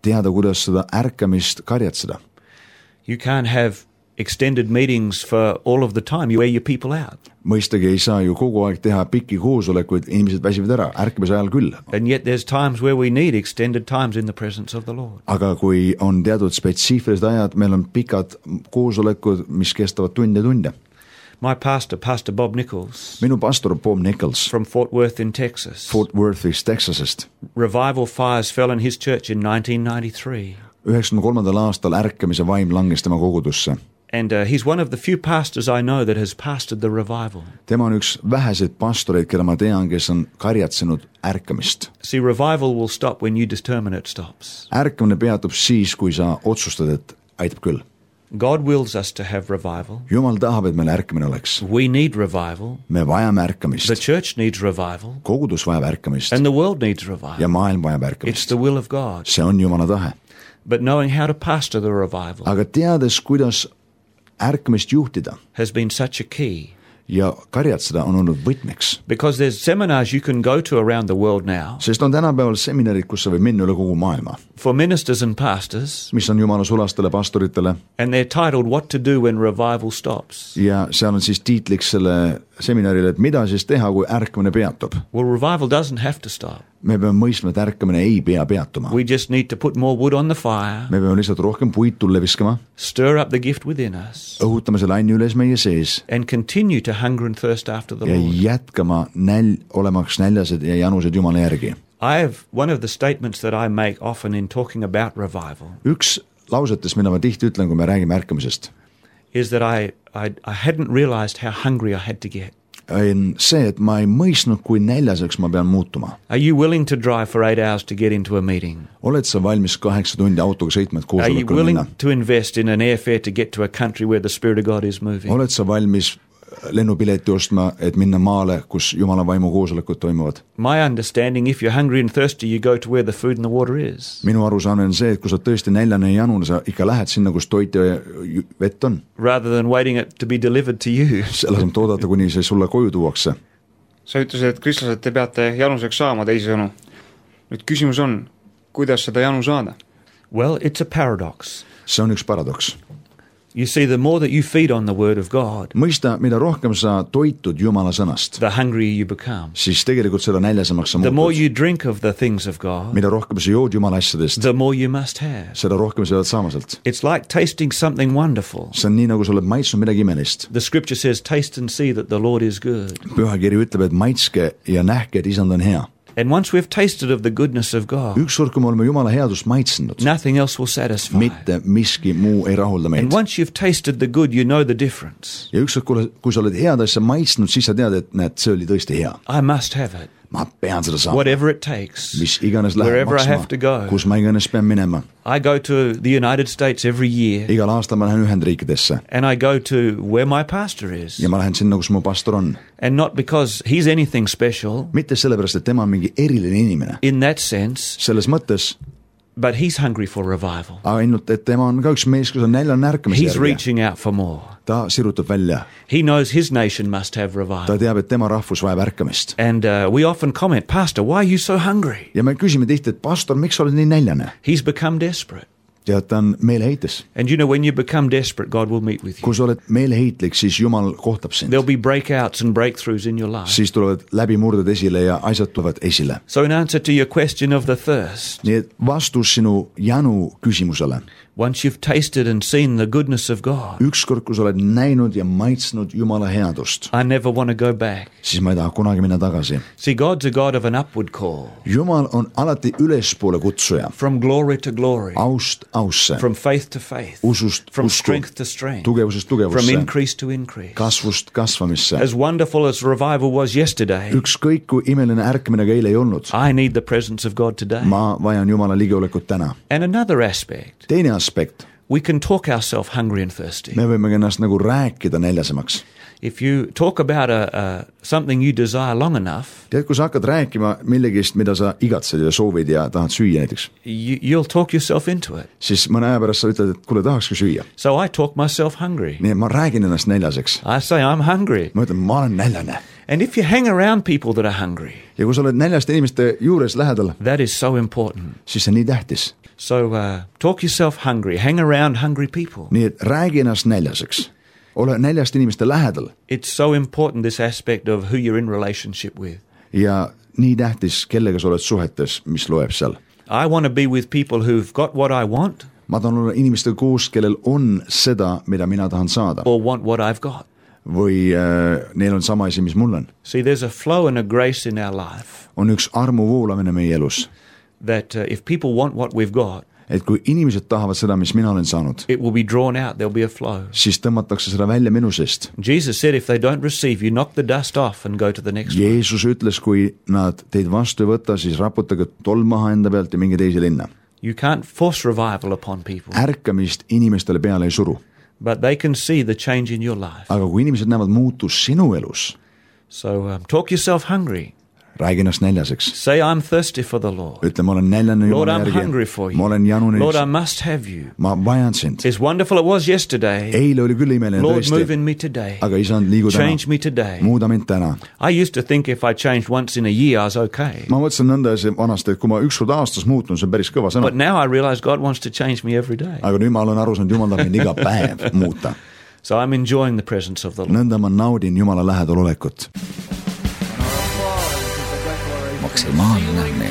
teada, kuidas seda ärkamist karjatseda. You can't have extended meetings for all of the time. You wear your people out. Mõistagi ei saa ju kogu aeg teha pikki koosolekuid, inimesed väsivad ära, ärkamise ajal küll. And yet there's times where we need extended times in the presence of the Lord. Aga kui on teatud spetsiifilised ajad, meil on pikad koosolekud, mis kestavad tunde ja tunde. My pastor, Pastor Bob Nichols, Minu pastor Bob Nichols from Fort Worth in Texas, Fort Worthist, Texasest. revival fires fell in his church in nineteen ninety-three. üheksakümne kolmandal aastal ärkamise vaim langes tema kogudusse. And uh, he's one of the few pastors I know that has pastored the revival. Tema on üks väheseid pastoreid, keda ma tean, kes on karjatsenud ärkamist. See, revival will stop when you determine it stops. Ärkamine peatub siis, kui sa otsustad, et aitab küll. God wills us to have revival. Jumal tahab, et meil ärkamine oleks. We need revival. Me vajame The ärkamist. church needs revival. Kogudus vajab ärkamist. And the world needs revival. Ja maailm vajab It's ärkamist. the will of God. See on Jumala tahe. But knowing how to pastor the revival Aga teades, kuidas ärkamist juhtida has been such a key. ja karjatseda on olnud võtmeks. Because there's seminars you can go to around the world now Sest on tänapäeval seminarid, kus sa võib minna üle kogu maailma, for ministers and pastors, mis on Jumala sulastele pastoritele and they're titled What to Do When Revival Stops. ja seal on siis tiitliks selle seminarile, et mida siis teha, kui ärkamine peatub. Well, revival doesn't have to stop. Me peame mõistma, et ärkamine ei pea peatuma. We just need to put more wood on the fire, Me peame lihtsalt rohkem puid tulle viskama, stir up the gift within us, õhutama selle aine üles meie sees and continue to hunger and thirst after the ja Lord. jätkama näl-, olemaks näljased ja janused Jumala järgi. I have one of the statements that I make often in talking about revival Üks lausetest, mida ma tihti ütlen, kui me räägime ärkamisest, is that I, I, I hadn't realized how hungry I had to get. on see, et ma ei mõistnud, kui näljaseks ma pean muutuma. Are you willing to drive for eight hours to get into a meeting? Oled sa valmis kaheksa tundi autoga sõitma, et Are you koosolekule willing minna? to invest in an airfare to get to a country where the Spirit of God is moving? Oled sa valmis lennupileti ostma, et minna maale, kus Jumala vaimu koosolekud toimuvad? My understanding, if you're hungry and thirsty, you go to where the food and the water is. Minu arusaamine on see, et kui sa tõesti näljane ja janune, sa ikka lähed sinna, kus toit ja ju- vett on. Rather than waiting it to be delivered to you. Selle asemel oodata, kuni see sulle koju tuuakse. sa ütlesid, et kristlased, te peate januseks saama, teisisõnu. Nüüd küsimus on, kuidas seda janu saada? Well, it's a paradox. See on üks paradoks. You see, the more that you feed on the Word of God, Mõista, mida rohkem sa toitud Jumala sõnast, the hungrier you become. siis tegelikult seda näljasemaks sa The more muutud. you drink of the things of God, Mida rohkem sa jood Jumala asjadest, the more you must have. seda rohkem sa pead saama sealt. It's like tasting something wonderful. See on nii, nagu sa oled maitsnud midagi imelist. The scripture says, taste and see that the Lord is good. Pühakiri ütleb, et maitske ja nähke, et isand on hea. And once we've tasted of the goodness of God, Ükskord, kui me oleme Jumala headust maitsnud, nothing else will satisfy. mitte miski muu ei rahulda meid. And once you've tasted the good, you know the difference. Ja ükskord, kui, kui sa oled head asja maitsnud, siis sa tead, et näed, see oli tõesti hea. I must have it, Ma pean seda saama. whatever it takes. Mis iganes läheb Wherever I have to go. maksma, kus ma iganes pean minema. I go to the United States every year, Igal aastal ma lähen Ühendriikidesse and I go to where my pastor is. ja ma lähen sinna, kus mu pastor on. And not because he's anything special Mitte sellepärast, et tema on mingi eriline inimene. in that sense, Selles mõttes, but he's hungry for revival. ainult, et tema on ka üks mees, kes on näljane ärkamise He's järgi. reaching out for more. Ta sirutab välja. He knows his nation must have Ta revival. teab, et tema rahvus vajab ärkamist. And uh, we often comment, Pastor, why are you so hungry? Ja me küsime tihti, et pastor, miks sa oled nii näljane? He's become desperate. Ja ta on meeleheites. And you know, when you become desperate, God will meet with you. Kui sa oled meeleheitlik, siis Jumal kohtab sind. There'll be breakouts and breakthroughs in your life. Siis tulevad läbimurded esile ja asjad tulevad esile. So in answer to your question of the thirst, Nii et vastus sinu janu küsimusele. once you've tasted and seen the goodness of God, Ükskord, kui sa oled näinud ja maitsnud Jumala headust, I never want to go back. siis ma ei taha kunagi minna tagasi. See, God's a God of an upward call, Jumal on alati ülespoole kutsuja. from glory to glory, Aust ausse. from faith to faith, Usust from usku. strength to strength, Tugevusest from tugevusse. increase to increase. Kasvust kasvamisse. As wonderful as revival was yesterday, Ükskõik, kui imeline ärkamine ka eile ei olnud. I need the presence of God today. Ma vajan Jumala ligiolekut täna. And another aspect, Teine aspekt. we can talk ourselves hungry and thirsty. Me võime ennast nagu rääkida näljasemaks. If you talk about a, a, something you desire long enough, Tead, kui sa hakkad rääkima millegist, mida sa igatsed ja soovid ja tahad süüa näiteks, you, you'll talk yourself into it. siis mõne aja pärast sa ütled, et kuule, tahakski süüa. So I talk myself hungry. Nii et ma räägin ennast näljaseks. I say I'm hungry. Ma ütlen, ma olen näljane. And if you hang around people that are hungry, ja kui sa oled näljaste inimeste juures lähedal, that is so important. siis see on nii tähtis. So uh, talk yourself hungry, hang around hungry people. nii et räägi ennast näljaseks. Ole näljaste inimeste lähedal. It's so important, this aspect of who you're in relationship with. Ja nii tähtis, kellega sa oled suhetes, mis loeb seal. I want to be with people who've got what I want. Ma tahan olla inimestega koos, kellel on seda, mida mina tahan saada. Or want what I've got. Või äh, neil on sama asi, mis mul on. See, there's a flow and a grace in our life. On üks armu voolamine meie elus. That uh, if people want what we've got, et kui inimesed tahavad seda, mis mina olen saanud, it will be drawn out, there'll be a flow. siis tõmmatakse seda välja minu seest. Jesus said if they don't receive, you knock the dust off and go to the next one. Jeesus ütles, kui nad teid vastu ei võta, siis raputage tolm maha enda pealt ja minge teise linna. You can't force revival upon people. Ärkamist inimestele peale ei suru. But they can see the change in your life. Aga kui inimesed näevad muutus sinu elus, so um, talk yourself hungry. räägi ennast näljaseks. Say I'm thirsty for the Lord. ütle, ma olen näljane Lord, Jumala I'm hungry for järgi. you. Ma olen janune. Lord, I must have you. Ma vajan sind. As wonderful it was yesterday. Eile oli küll imeline Lord, move tõesti. in me today. Aga isand, liigu täna. Change me today. Muuda mind täna. I used to think if I changed once in a year, I was okay. Ma mõtlesin nõnda vanasti, et kui ma üks kord aastas muutun, see on päris kõva sõna. But now I realize God wants to change me every day. Aga nüüd ma olen aru saanud, Jumal tahab mind iga päev muuta. So I'm enjoying the presence of the Lord. Nõnda ma naudin Jumala lähedal olekut. Maksimaalne mees.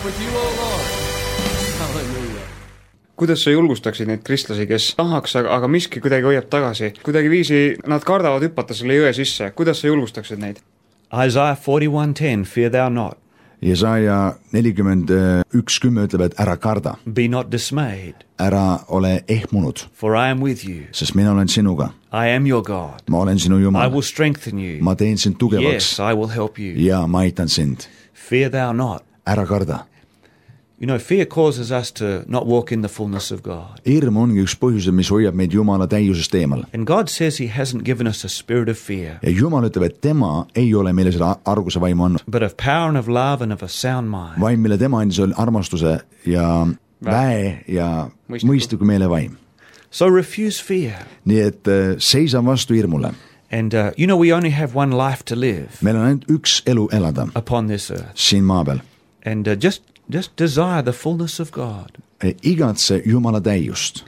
Kuidas sa julgustaksid neid kristlasi, kes tahaks, aga, aga miski kuidagi hoiab tagasi? Kuidagi viisi nad kardavad hüpata selle jõe sisse. Kuidas sa julgustaksid neid? Isaiah forty-one ten, fear thou not. Jesaja nelikümmend üks kümme ütleb, et ära karda. Be not dismayed. Ära ole ehmunud. For I am with you. Sest mina olen sinuga. I am your God. Ma olen sinu Jumal. I will strengthen you. Ma teen sind tugevaks. Yes, I will help you. Ja ma aitan sind. Fear thou not. Ära karda. You know, fear causes us to not walk in the fullness of God. Hirm ongi üks põhjus, mis hoiab meid Jumala täiusest eemal. And God says he hasn't given us a spirit of fear. Ja Jumal ütleb, et tema ei ole meile seda arguse vaimu andnud. But of power and of love and of a sound mind. Vaim, mille tema andis, oli armastuse ja väe ja mõistliku meele vaim. So refuse fear. Nii et seisa vastu hirmule. And uh, you know, we only have one life to live. Meil on ainult üks elu elada. Upon this earth. Siin maa peal. And uh, just Just desire the fullness of God. Igatse Jumala täiust.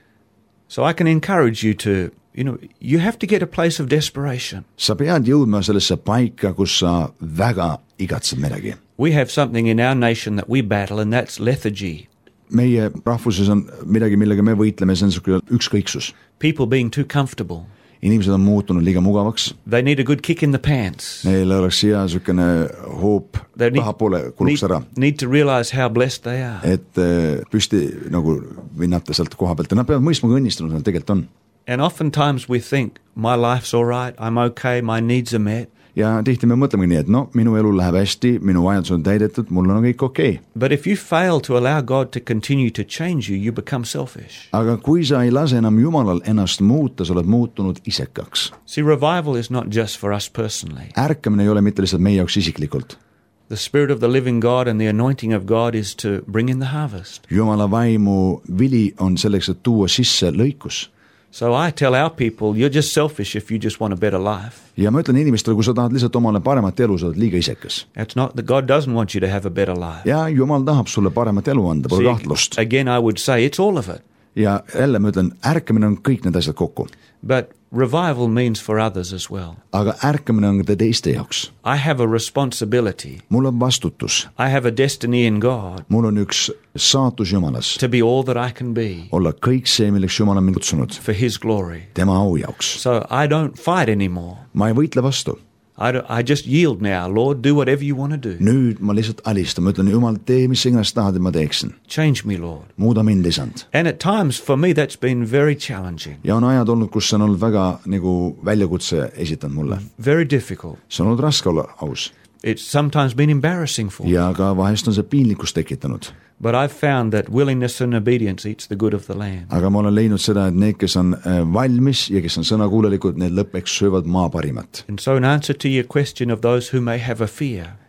So I can encourage you to, you know, you have to get a place of desperation. Sa pead jõudma sellesse paika, kus sa väga igatsed midagi. We have something in our nation that we battle, and that's lethargy. Meie rahvuses on midagi, millega me võitleme, see on ükskõiksus. People being too comfortable. Inimesed on muutunud liiga mugavaks. They need a good kick in the pants. Neil oleks hea sükene hoop tahapoole kuluks ära. Need to realize how blessed they are. Et püsti nagu vinnata sealt koha pealt. Ja nad peavad mõistma, kui õnnistunud nad tegelikult on. And oftentimes we think, my life's all right, I'm okay, my needs are met. Ja tihti me mõtleme nii, et no, minu elu läheb hästi, minu vajadus on täidetud, mul on kõik okei. Okay. But if you fail to allow God to continue to change you, you become selfish. Aga kui sa ei lase enam Jumalal ennast muuta, sa oled muutunud isekaks. See, revival is not just for us personally. Ärkamine ei ole mitte lihtsalt meie jaoks isiklikult. The spirit of the living God and the anointing of God is to bring in the harvest. Jumala vaimu vili on selleks, et tuua sisse lõikus. So I tell our people, you're just selfish if you just want a better life. Ja ma ütlen inimestele, kui sa tahad lihtsalt omale paremat elu, sa oled liiga isekas. It's not that God doesn't want you to have a better life. Ja Jumal tahab sulle paremat elu anda, pole kahtlust. Again, I would say it's all of it. Ja jälle ma ütlen, ärkamine on kõik need asjad kokku. But revival means for others as well. Aga ärkamine on ka teiste jaoks. I have a responsibility. Mul on vastutus. I have a destiny in God. Mul on üks saatus Jumalas. To be all that I can be. Olla kõik see, milleks Jumal on mind kutsunud. For his glory. Tema au jaoks. So I don't fight anymore. Ma ei võitle vastu. I, I just yield now. Lord, do whatever you want to do. Nüüd ma lihtsalt alistan. Ma ütlen, Jumal, tee, mis iganes tahad, et ma teeksin. Change me, Lord. Muuda mind, isand. And at times, for me, that's been very challenging. Ja on ajad olnud, kus see on olnud väga nagu väljakutse esitanud mulle. Very difficult. See on olnud raske olla aus. It's sometimes been embarrassing for me. Ja ka vahest on see piinlikkust tekitanud. But I've found that willingness and obedience eats the good of the land. Aga ma olen leidnud seda, et need, kes on valmis ja kes on sõnakuulelikud, need lõppeks söövad maa parimat. And so in answer to your question of those who may have a fear.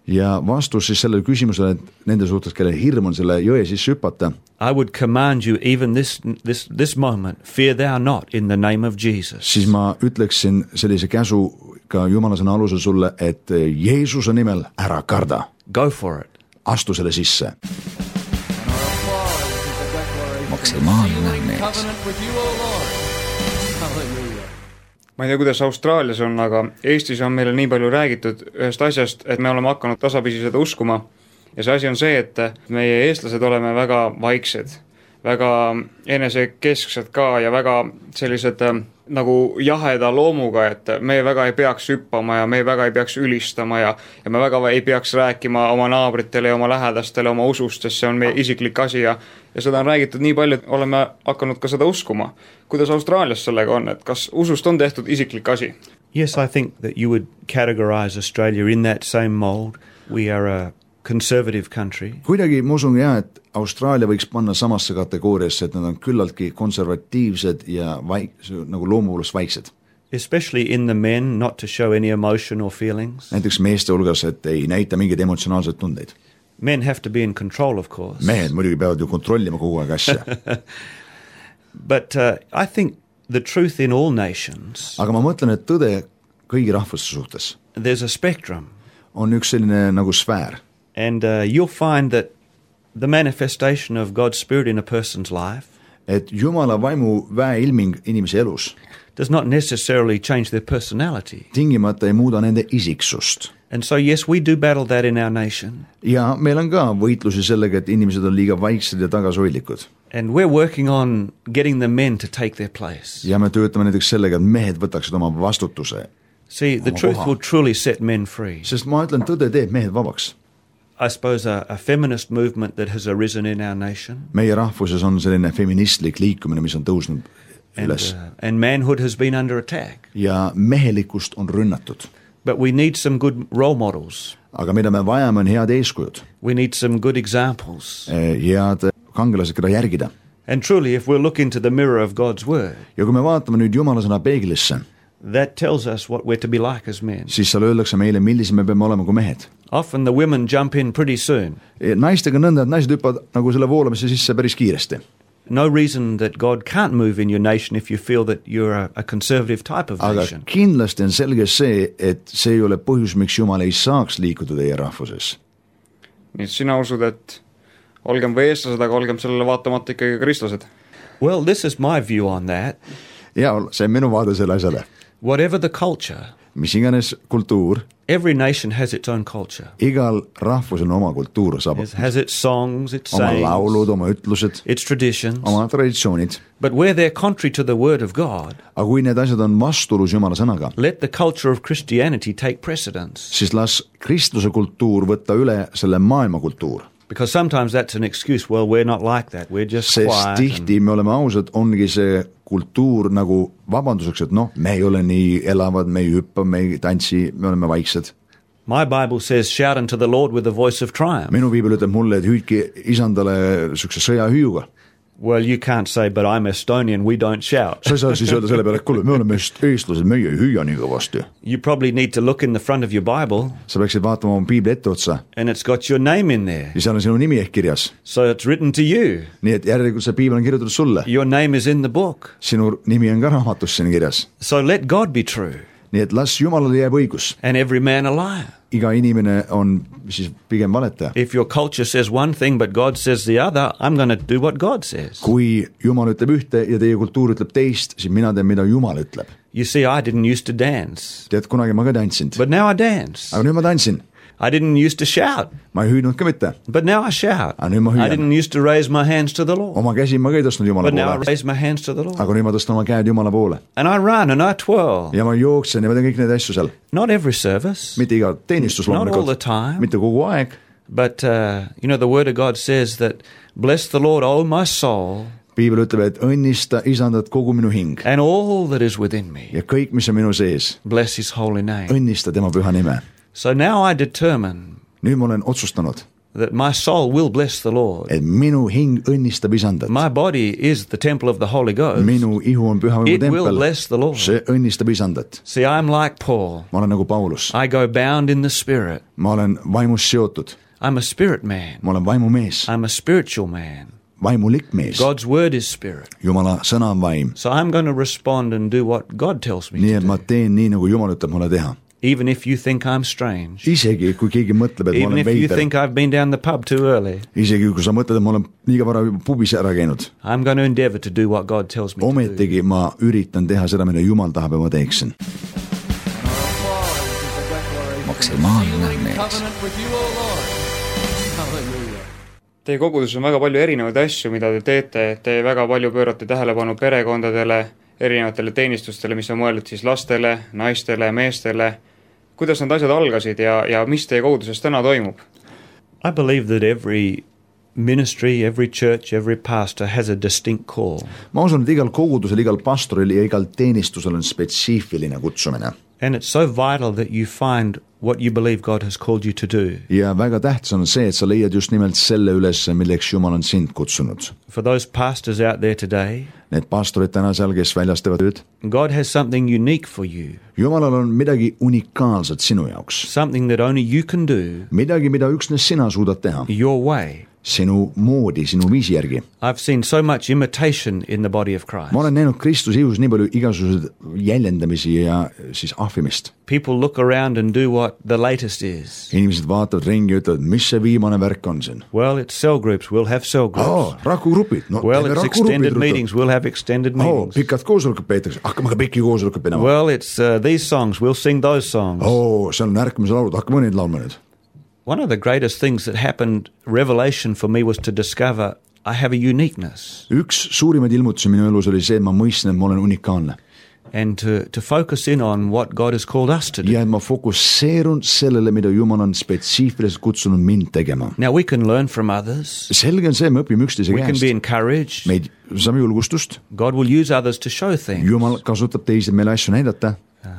ja vastus siis sellele küsimusele, et nende suhtes, kelle hirm on selle jõe sisse hüpata, I would command you even this, this, this moment, fear thou not in the name of Jesus. siis ma ütleksin sellise käsu ka Jumala sõna alusel sulle, et Jeesuse nimel ära karda. Go for it. Astu selle sisse. Maksimaalne mees. ma ei tea, kuidas Austraalias on, aga Eestis on meile nii palju räägitud ühest asjast, et me oleme hakanud tasapisi seda uskuma. Ja see asi on see, et meie eestlased oleme väga vaiksed, väga enesekesksed ka ja väga sellised nagu jaheda loomuga, et me väga ei peaks hüppama ja me väga ei peaks ülistama ja, ja me väga ei peaks rääkima oma naabritele ja oma lähedastele oma usust, sest see on meie isiklik asi ja, ja seda on räägitud nii palju, et oleme hakanud ka seda uskuma. Kuidas Austraalias sellega on, et kas usust on tehtud isiklik asi? Yes, I think that you would categorize Australia in that same mold. We are a conservative country. Kuidagi ma usun jah, et Austraalia võiks panna samasse kategooriasse, et nad on küllaltki konservatiivsed ja vaik, nagu loomuolust vaiksed. Especially in the men, not to show any emotion or feelings. Näiteks meeste hulgas, et ei näita mingeid emotsionaalseid tundeid. Men have to be in control, of course. Mehed muidugi peavad ju kontrollima kogu aeg asja. But uh, I think the truth in all nations, aga ma mõtlen, et tõde kõigi rahvuste suhtes there's a spectrum. On üks selline nagu sfäär. And uh, you'll find that the manifestation of God's Spirit in a person's life et Jumala vaimu väeilming inimese elus does not necessarily change their personality. tingimata ei muuda nende isiksust. And so yes, we do battle that in our nation. Ja meil on ka võitlusi sellega, et inimesed on liiga vaiksed ja tagasihoidlikud. And we're working on getting the men to take their place. Ja me töötame näiteks sellega, et mehed võtaksid oma vastutuse. See, the truth koha. will truly set men free. Sest ma ütlen, tõde teeb mehed vabaks. I suppose a, a feminist movement that has arisen in our nation. Meie rahvuses on selline feministlik liikumine, mis on tõusnud And, üles. uh, and manhood has been under attack. Ja mehelikust on rünnatud. But we need some good role models. Aga mida me vajame on head eeskujud. We need some good examples. Head kangelased, keda järgida. And truly, if we'll look into the mirror of God's word, ja kui me vaatame nüüd Jumala sõna peeglisse, that tells us what we're to be like as men. siis seal öeldakse meile, millise me peame olema kui mehed. Often the women jump in pretty soon. Naistega nõnda, et naised hüppavad nagu selle voolamise sisse päris kiiresti. No reason that God can't move in your nation if you feel that you're a, a conservative type of aga nation. kindlasti on selge see, et see ei ole põhjus, miks Jumal ei saaks liikuda teie rahvuses. Nii et sina usud, et olgem või eestlased, aga olgem sellele vaatamata ikkagi kristlased? Well, this is my view on that. Ja see on minu vaade selle asjale. Whatever the culture, mis iganes kultuur, every nation has its own culture. igal rahvusel on oma kultuur, saab It has its songs, its oma sayings, laulud, oma ütlused, its traditions. oma traditsioonid. But where they're contrary to the word of God, aga kui need asjad on vastuolus Jumala sõnaga, let the culture of Christianity take precedence. siis las kristluse kultuur võtta üle selle maailma kultuur. Because sometimes that's an excuse, well, we're not like that, we're just Sest quiet. tihti me oleme ausad, ongi see kultuur nagu vabanduseks, et noh, me ei ole nii elavad, me ei hüppa, me ei tantsi, me oleme vaiksed. My Bible says, shout unto the Lord with a voice of triumph. Minu piibel ütleb mulle, et hüüdki isandale sükse sõjahüüuga. Well, you can't say, but I'm Estonian, we don't shout. Sa ei saa siis öelda selle peale, et kuule, me oleme eestlased, meie ei hüüa nii kõvasti. You probably need to look in the front of your Bible, Sa peaksid vaatama oma piibli ette otsa and it's got your name in there. ja seal on sinu nimi ehk kirjas. So it's written to you. Nii et järelikult see piibel on kirjutatud sulle. Your name is in the book. Sinu nimi on ka raamatus siin kirjas. So let God be true, Nii et las Jumalale jääb õigus. and every man a liar. Iga inimene on siis pigem valetaja. If your culture says one thing, but God says the other, I'm going to do what God says. Kui Jumal ütleb ühte ja teie kultuur ütleb teist, siis mina teen, mida Jumal ütleb. You see, I didn't used to dance, Tead, kunagi ma ka tantsinud. but now I dance. Aga nüüd ma tantsin. I didn't used to shout, Ma ei hüüdnud ka mitte. but now I shout. Aga nüüd ma I hüüan. didn't used to raise my hands to the Lord, Oma käsi ma ka ei tõstnud Jumala but now I poole. raise my hands to the Lord. Aga nüüd ma tõstan oma käed Jumala poole. And I run and I twirl. Ja ma jooksen ja ma teen kõik neid asju seal. Not every service, Mitte iga teenistus not all the loomulikult. time, Mitte kogu aeg. but uh, you know, the word of God says that, bless the Lord, O my soul, Piibel ütleb, et õnnista isandat kogu minu hing. and all that is within me. Ja kõik, mis on minu sees, Bless his holy name. õnnista tema püha nime. So now I determine Nüüd ma olen otsustanud, that my soul will bless the Lord. et minu hing õnnistab isandat. My body is the temple of the Holy Ghost. Minu ihu on püha võimu It will tempel. bless the Lord. See õnnistab isandat. See, I'm like Paul. Ma olen nagu Paulus. I go bound in the Spirit. Ma olen vaimus seotud. I'm a spirit man. Ma olen vaimumees. I'm a spiritual man. Vaimulik mees. God's word is spirit. Jumala sõna on vaim. So I'm going to respond and do what God tells me Nii to et ma do. teen nii, nagu Jumal ütleb mulle teha. Even if you think I'm strange. Isegi kui keegi mõtleb, et ma Even olen if you veider. think I've been down the pub too early. Isegi kui sa mõtled, et ma olen liiga vara pubis ära käinud. I'm going to endeavor to do what God tells me to do. Ometigi ma üritan teha seda, mida Jumal tahab, et ma teeksin. Maksimaalne mees. Covenant with you, O Lord. Hallelujah. Teie koguduses on väga palju erinevaid asju, mida te teete, te väga palju pöörate tähelepanu perekondadele, erinevatele teenistustele, mis on mõeldud siis lastele, naistele, meestele. Kuidas need asjad algasid ja, ja mis teie koguduses täna toimub? I believe that every ministry, every church, every pastor has a distinct call. Ma usun, et igal kogudusel, igal pastoril ja igal teenistusel on spetsiifiline kutsumine. And it's so vital that you find what you believe God has called you to do. Ja väga tähtis on see, et sa leiad just nimelt selle üles, milleks Jumal on sind kutsunud. For those pastors out there today, Need pastorid täna seal, kes väljas teevad tööd. God has something unique for you. Jumalal on midagi unikaalset sinu jaoks. Something that only you can do Midagi, mida üksnes sina suudad teha. your way. Sinu moodi, sinu viisi järgi. I've seen so much imitation in the body of Christ. Ma olen näinud Kristuse ihus nii palju igasuguseid jäljendamisi ja siis ahvimist. People look around and do what the latest is. Inimesed vaatavad ringi ja ütlevad, mis see viimane värk on siin. Well, it's cell groups. We'll have cell groups. Oh, rakugrupid. No, Well, teeme it's rakugrupid extended ruttu. meetings. We'll have extended Oh, meetings. pikad koosolekud peetakse. Hakkame ka pikki koosolekud pidama. Well, it's uh, these songs. We'll sing those songs. Oh, seal on ärkamise laulud. Hakkame neid laulma nüüd. One of the greatest things that happened, revelation for me, was to discover I have a uniqueness. Üks suurimaid ilmutusi minu elus oli see, et ma mõistsin, et ma olen unikaalne. And to, to focus in on what God has called us to do. Ja et ma fokusseerun sellele, mida Jumal on spetsiifiliselt kutsunud mind tegema. Now we can learn from others. Selge on see, me õpime üksteise We can be käest. encouraged. Meid saame julgustust. God will use others to show things. Jumal kasutab teisi meile asju näidata.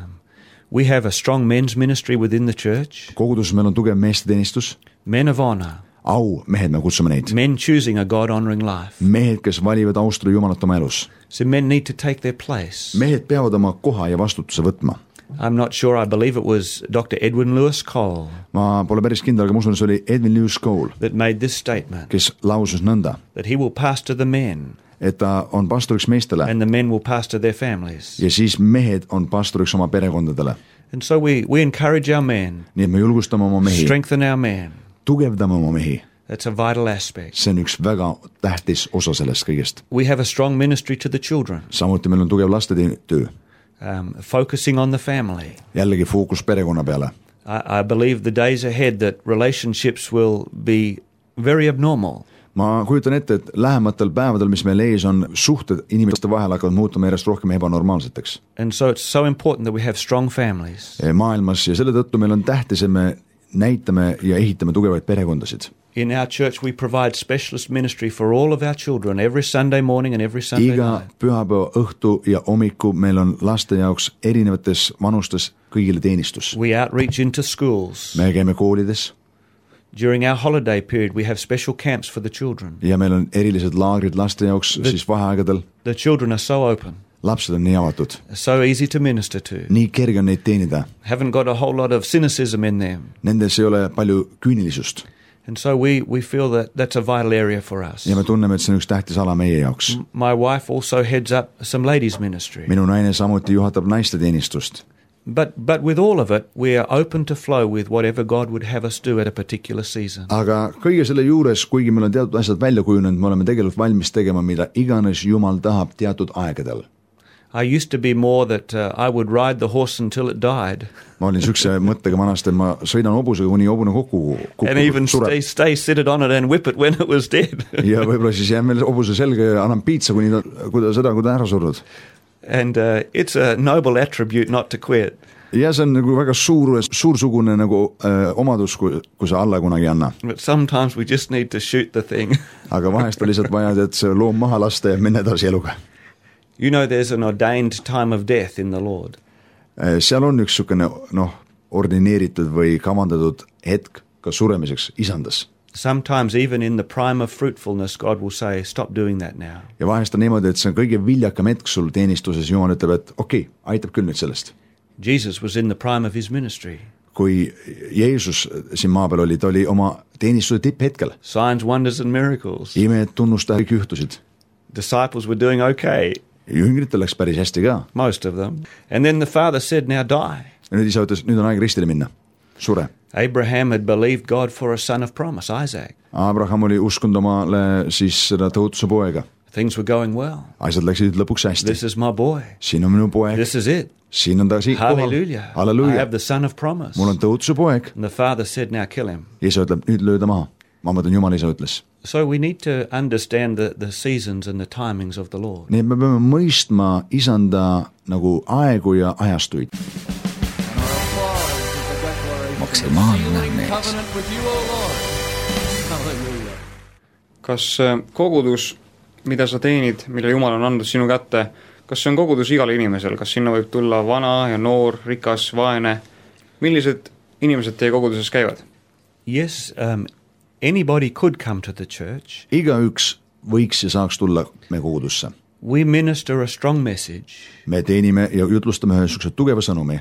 We have a strong men's ministry within the church. Koguduses meil on tugev meesteteenistus. Men of honor. Au, mehed, me kutsume neid. Men choosing a God-honoring life. Mehed, kes valivad austada Jumalat oma elus. So men need to take their place. Mehed peavad oma koha ja vastutuse võtma. I'm not sure, I believe it was Doctor Edwin Lewis Cole Ma pole päris kindel, aga ma usun, et see oli Edwin Lewis Cole, that made this statement, kes lausus nõnda, that he will pastor the men et ta on pastoriks meestele and the men will pastor their families. ja siis mehed on pastoriks oma perekondadele. And so we, we encourage our men, Nii et me julgustame oma mehi, strengthen our men. tugevdame oma mehi. That's a vital aspect. See on üks väga tähtis osa sellest kõigest. We have a strong ministry to the children, Samuti meil on tugev lastetöö. um, focusing on the family. Jällegi fookus perekonna peale. I, I believe the days ahead that relationships will be very abnormal. Ma kujutan ette, et lähematel päevadel, mis meil ees on, suhted inimeste vahel hakkavad muutuma järjest rohkem ebanormaalseteks And so it's so important that we have strong families. maailmas ja selle tõttu meil on tähtis, et me näitame ja ehitame tugevaid perekondasid. In our church we provide specialist ministry for all of our children every Sunday morning and every Sunday Iga night. pühapäeva õhtu ja hommiku meil on laste jaoks erinevates vanustes kõigile teenistus. We outreach into schools. Me käime koolides During our holiday period we have special camps for the children. ja meil on erilised laagrid laste jaoks siis vaheaegadel. The children are so open, Lapsed on nii avatud, so easy to minister to. nii kerge on neid teenida. Haven't got a whole lot of cynicism in them. Nendes ei ole palju küünilisust And so we, we feel that that's a vital area for us. ja me tunneme, et see on üks tähtis ala meie jaoks. My wife also heads up some ladies ministry. Minu naine samuti juhatab naiste teenistust. But but with all of it, we are open to flow with whatever God would have us do at a particular season. Aga kõige selle juures, kuigi meil on teatud asjad välja kujunenud, me oleme tegelikult valmis tegema, mida iganes Jumal tahab teatud aegadel. I used to be more that uh, I would ride the horse until it died, Ma olin sükse mõttega vanasti, et ma sõidan hobusega, kuni hobune kokku and even kukku stay, sureb. stay seated on it and whip it when it was dead. Ja võib-olla siis jään veel hobuse selga ja annan piitsa, kuni ta, kui ta seda, kui ta ära surnud. And uh, it's a noble attribute not to quit. Ja see on nagu väga suur, suursugune nagu äh, omadus, kui, kui sa alla kunagi ei anna. But sometimes we just need to shoot the thing. Aga vahest on lihtsalt vaja, et see loom maha lasta ja minna edasi eluga. You know there's an ordained time of death in the Lord. Äh, seal on üks sukene, noh, ordineeritud või kavandatud hetk ka suremiseks isandas. Sometimes even in the prime of fruitfulness, God will say, stop doing that now. ja vahest on niimoodi, et see on kõige viljakam hetk sul teenistuses, Jumal ütleb, et okei okay,, aitab küll nüüd sellest. Jesus was in the prime of his ministry. kui Jeesus siin maa peal oli, ta oli oma teenistuse tipphetkel. Signs, wonders and miracles. imed, tunnustajad, kõik juhtusid. Disciples were doing okay. Jüngritel läks päris hästi ka. Most of them. And then the father said, now die. ja nüüd isa ütles, nüüd on aeg ristile minna, sure. Abraham had believed God for a son of promise, Isaac. Abraham oli uskunud omale siis seda tõotuse poega. Things were going well. Asjad läksid lõpuks hästi. This is my boy. siin on minu poeg. This is it. siin on ta siin kohal. Hallelujah. I Halleluuja. have the son of promise. mul on tõotuse poeg. And the father said, now kill him. isa ütleb, nüüd löö ta maha. ma mõtlen, Jumal isa ütles. So we need to understand the, the seasons and the timings of the Lord. nii et me peame mõistma isanda nagu aegu ja ajastuid. Maksimaalne mees. kas kogudus, mida sa teenid, mille Jumal on andnud sinu kätte, kas see on kogudus igale inimesel, kas sinna võib tulla vana ja noor, rikas, vaene, millised inimesed teie koguduses käivad? Yes, um, anybody could come to the church. igaüks võiks ja saaks tulla meie kogudusse. We minister a strong message. me teenime ja jutlustame ühe niisuguse tugeva sõnumi.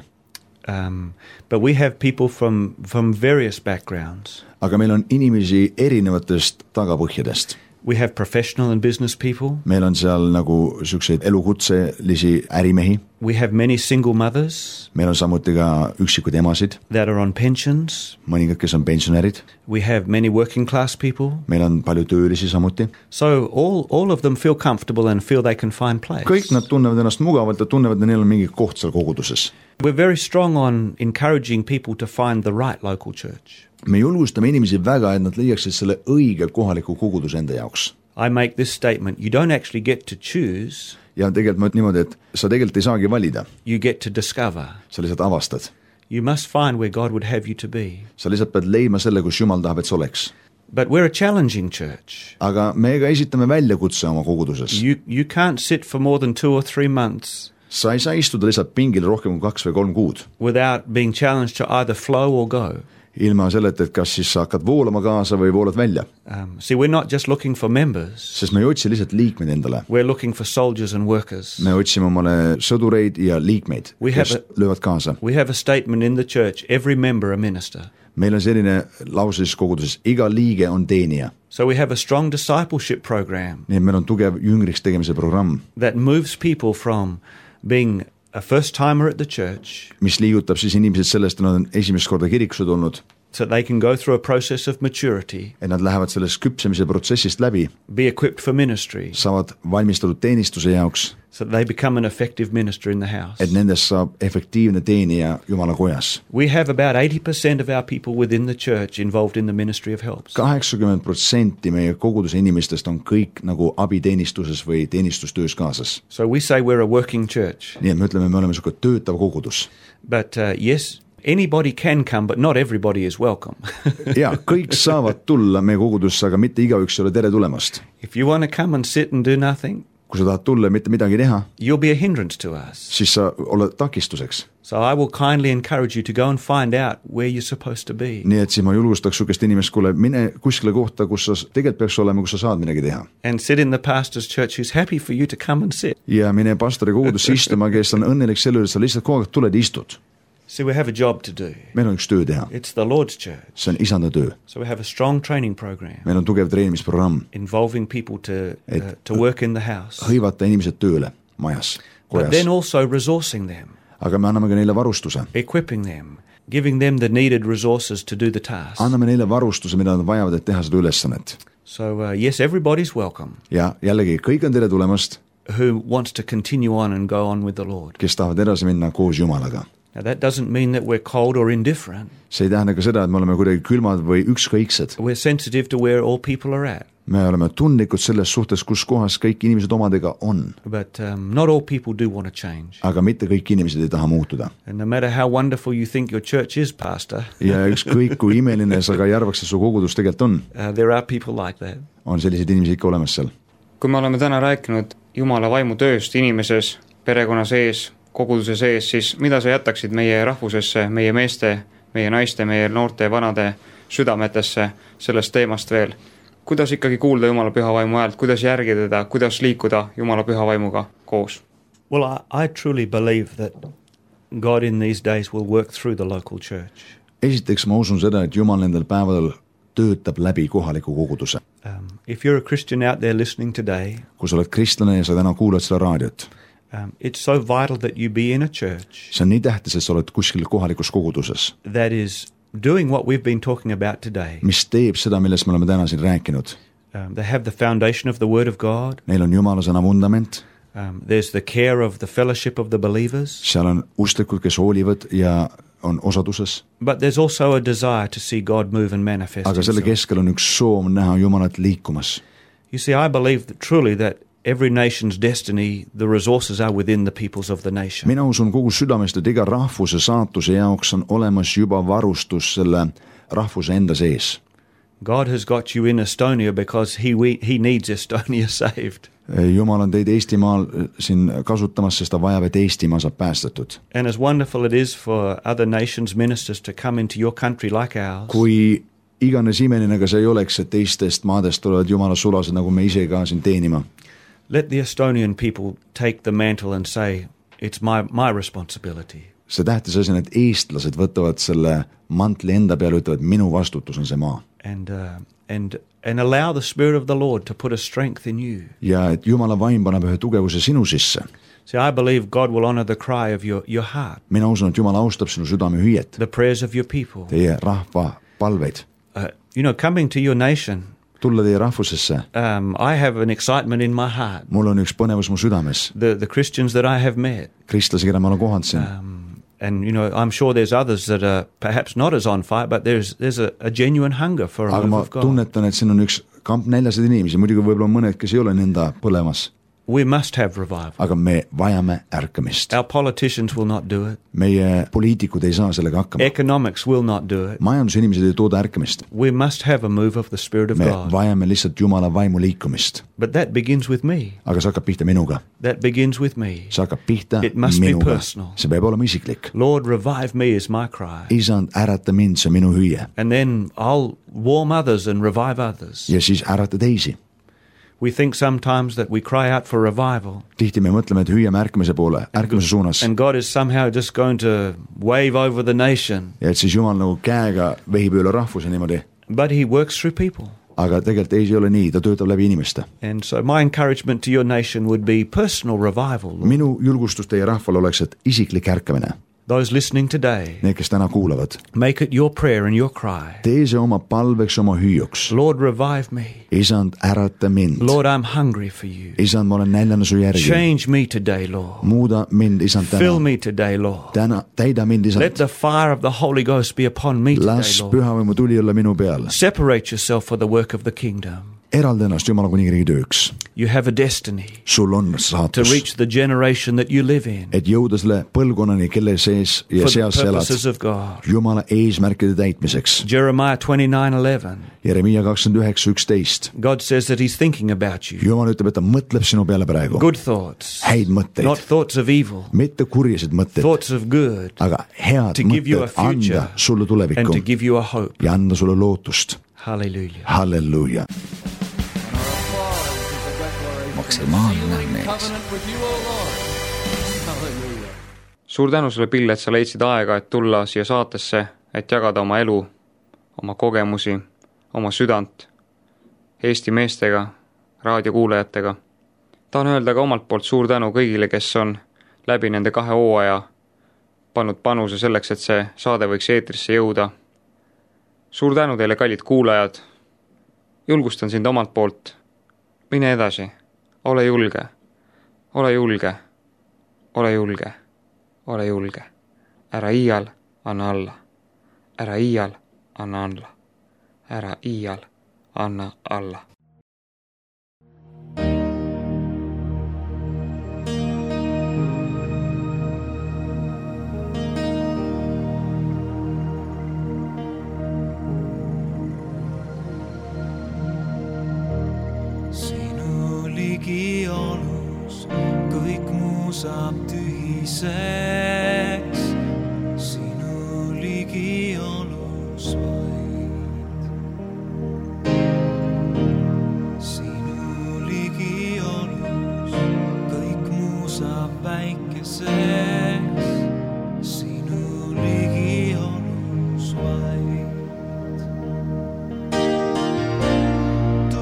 Um, but we have people from, from various backgrounds. aga meil on inimesi erinevatest tagapõhjadest. We have professional and business people. meil on seal nagu niisuguseid elukutselisi ärimehi. We have many single mothers meil on samuti ka üksikud emasid, that are on pensions. mõningad, kes on pensionärid. We have many working class people. meil on palju töölisi samuti. So all, all of them feel comfortable and feel they can find place. kõik nad tunnevad ennast mugavalt ja tunnevad, et neil on mingi koht seal koguduses. We're very strong on encouraging people to find the right local church. me julgustame inimesi väga, et nad leiaksid selle õige kohaliku koguduse enda jaoks. I make this statement, you don't actually get to choose, ja tegelikult ma ütlen niimoodi, et sa tegelikult ei saagi valida, you get to discover. sa lihtsalt avastad. You must find where God would have you to be. sa lihtsalt pead leidma selle, kus Jumal tahab, et sa oleks. But we're a challenging church. aga me ka esitame väljakutse oma koguduses. You, you can't sit for more than two or three months sa ei saa istuda lihtsalt pingil rohkem kui kaks või kolm kuud. without being challenged to either flow or go. ilma selleta, et kas siis sa hakkad voolama kaasa või voolad välja. Um, see, we're not just looking for members. sest me ei otsi lihtsalt liikmeid endale. We're looking for soldiers and workers. me otsime omale sõdureid ja liikmeid, We kes have löövad kaasa. We have a statement in the church, every member a minister. meil on selline lause siis koguduses, iga liige on teenija. So we have a strong discipleship program nii et meil on tugev jüngriks tegemise programm, that moves people from being a first timer at the church mis liigutab siis inimesed sellest, et nad on esimest korda kirikusse tulnud, so they can go through a process of maturity, et nad lähevad sellest küpsemise protsessist läbi, be equipped for ministry, saavad valmistatud teenistuse jaoks, so they become an effective minister in the house. et nendest saab efektiivne teenija Jumala kojas. We have about eighty percent of our people within the church involved in the ministry of helps. kaheksakümmend protsenti meie koguduse inimestest on kõik nagu abiteenistuses või teenistustöös kaasas. So we say we're a working church. nii et me ütleme, me oleme niisugune töötav kogudus. But uh, yes, anybody can come, but not everybody is welcome. ja kõik saavad tulla meie kogudusse, aga mitte igaüks ei ole tere tulemast. If you want to come and sit and do nothing, kui sa tahad tulla ja mitte midagi teha, you'll be a hindrance to us. siis sa oled takistuseks. So I will kindly encourage you to go and find out where you're supposed to be. nii et siis ma julgustaks niisugust inimest, kuule, mine kuskile kohta, kus sa tegelikult peaks olema, kus sa saad midagi teha. And sit in the pastor's church who's happy for you to come and sit. ja mine pastori kogudusse istuma, kes on õnnelik selle üle, et sa lihtsalt kogu aeg tuled ja istud. See, we have a job to do. meil on üks töö teha. It's the Lord's church. see on isanda töö. So we have a strong training program meil on tugev treenimisprogramm, involving people to, uh, Et- to work in the house. hõivata inimesed tööle majas, But then kojas. also resourcing them, aga me anname ka neile varustuse. equipping them, giving them the needed resources to do the task. anname neile varustuse, mida nad vajavad, et teha seda ülesannet. So uh, yes, everybody's welcome ja jällegi, kõik on tere tulemast, who wants to continue on and go on with the Lord. kes tahavad edasi minna koos Jumalaga. Now that doesn't mean that we're cold or indifferent. see ei tähenda ka seda, et me oleme kuidagi külmad või ükskõiksed. We're sensitive to where all people are at. me oleme tundlikud selles suhtes, kus kohas kõik inimesed omadega on. But um, not all people do want to change. aga mitte kõik inimesed ei taha muutuda. And no matter how wonderful you think your church is, Pastor, ja ükskõik kui imeline sa ka ei arvaks, et su kogudus tegelikult on, uh, there are people like that. on selliseid inimesi ikka olemas seal. kui me oleme täna rääkinud Jumala vaimu tööst inimeses, perekonna sees, koguduse sees, siis mida sa jätaksid meie rahvusesse, meie meeste, meie naiste, meie noorte ja vanade südametesse sellest teemast veel. Kuidas ikkagi kuulda Jumala püha vaimu häält, kuidas järgida teda, kuidas liikuda Jumala püha vaimuga koos? Well, I, I truly believe that God in these days will work through the local church. Esiteks ma usun seda, et Jumal nendel päevadel töötab läbi kohaliku koguduse. Um, if you're a Christian out there listening today, kui sa oled kristlane ja sa täna kuulad seda raadiot, um, it's so vital that you be in a church see on nii tähtis, et sa oled kuskil kohalikus koguduses, that is doing what we've been talking about today. mis teeb seda, millest me oleme täna siin rääkinud. Um, they have the foundation of the Word of God. Neil on Jumala sõna vundament. Um, there's the care of the fellowship of the believers. Seal on usklikud, kes hoolivad ja on osaduses. But there's also a desire to see God move and manifest Aga selle himself. keskel on üks soov näha Jumalat liikumas. You see, I believe that truly that every nation's destiny, the resources are within the peoples of the nation. Mina usun kogu südamest, et iga rahvuse saatuse jaoks on olemas juba varustus selle rahvuse enda sees. God has got you in Estonia because he, we, he needs Estonia saved. Jumal on teid Eestimaal siin kasutamas, sest ta vajab, et Eestimaa saab päästetud. And as wonderful it is for other nations' ministers to come into your country like ours, Kui iganes imeline ka see ei oleks, et teistest maadest tulevad Jumala sulased, nagu me ise ka siin teenima. let the Estonian people take the mantle and say, it's my, my responsibility. See tähtis asi on, et eestlased võtavad selle mantli enda peale, ütlevad, minu vastutus on see maa. And, uh, and, and allow the Spirit of the Lord to put a strength in you. Ja et Jumala vaim paneb ühe tugevuse sinu sisse. See, I believe God will honor the cry of your, your heart. Mina usun, et Jumal austab sinu südame hüüet. The prayers of your people. Teie rahva palveid. Uh, you know, coming to your nation, Tulla teie rahvusesse. um, I have an excitement in my heart. Mul on üks põnevus mu südames. The, the Christians that I have met. Kristlasi, keda ma olen kohanud siin. Um, and, you know, I'm sure there's others that are perhaps not as on fire, but there's, there's a, a genuine hunger for a Aga move ma of God. tunnetan, et siin on üks kamp näljaseid inimesi. Muidugi võib-olla on mõned, kes ei ole nenda põlemas. We must have revival. Aga me vajame ärkamist. Our politicians will not do it. Meie poliitikud ei saa sellega hakkama. Economics will not do it. Majandusinimesed ei tooda ärkamist. We must have a move of the Spirit of Me God. vajame lihtsalt Jumala vaimu liikumist. But that begins with me. Aga see hakkab pihta minuga. That begins with me. See hakkab pihta It must be minuga. personal. See peab olema isiklik. Lord, revive me is my cry. Isand, ärata mind, see on minu hüüe. And then I'll warm others and revive others. Ja siis ärata teisi. We think sometimes that we cry out for revival. Tihti me mõtleme, et hüüame ärkamise poole, ärkamise suunas. And God is somehow just going to wave over the nation. Ja et siis Jumal nagu käega vehib üle rahvuse niimoodi. But he works through people. Aga tegelikult ei ole nii, ta töötab läbi inimeste. And so my encouragement to your nation would be personal revival. Lord. Minu julgustus teie rahvale oleks, et isiklik ärkamine. Those listening today, Need, kes täna kuulavad. make it your prayer and your cry. Tee see oma palveks, oma hüüuks. Lord, revive me. Isand, ärata mind. Lord, I'm hungry for you. Isand, ma olen näljane su järgi. Change me today, Lord. Muuda mind, Isand, Fill täna. me today, Lord. Täna, täida mind, Let Isand. the fire of the Holy Ghost be upon me today, Las Lord. pühavõimu tuli olla minu peal. Separate yourself for the work of the kingdom. Eralda ennast Jumala kuningriigi tööks. You have a destiny Sul on to saatus, reach the generation that you live in et jõuda selle põlvkonnani, kelle sees ja for the seal sa elad. purposes of God. Jumala eesmärkide täitmiseks. Jeremiah twenty-nine eleven. Jeremiah kakskümmend üheksa üksteist. God says that he's thinking about you. Jumal ütleb, et ta mõtleb sinu peale praegu. Good thoughts, Häid not mõtteid, thoughts of evil, mitte kurjased mõtted, thoughts of good, aga head to give you a mõtted future anda sulle and tulevikku to give you a hope. ja anda sulle lootust. Hallelujah. Halleluuja. Maksimaalne mees. Covenant with you, O Lord. Hallelujah. Suur tänu sulle, Pill, et sa leidsid aega, et tulla siia saatesse, et jagada oma elu, oma kogemusi, oma südant Eesti meestega, raadiokuulajatega. Tahan öelda ka omalt poolt suur tänu kõigile, kes on läbi nende kahe hooaja pannud panuse selleks, et see saade võiks eetrisse jõuda. Suur tänu teile, kallid kuulajad. Julgustan sind omalt poolt. Mine edasi. Ole julge. Ole julge. Ole julge. Ole julge. Ära iial anna alla. Ära iial anna alla. Ära iial anna alla. Sinu ligi olus kõik muu saab tühiseks. Sinu ligi olus vaid.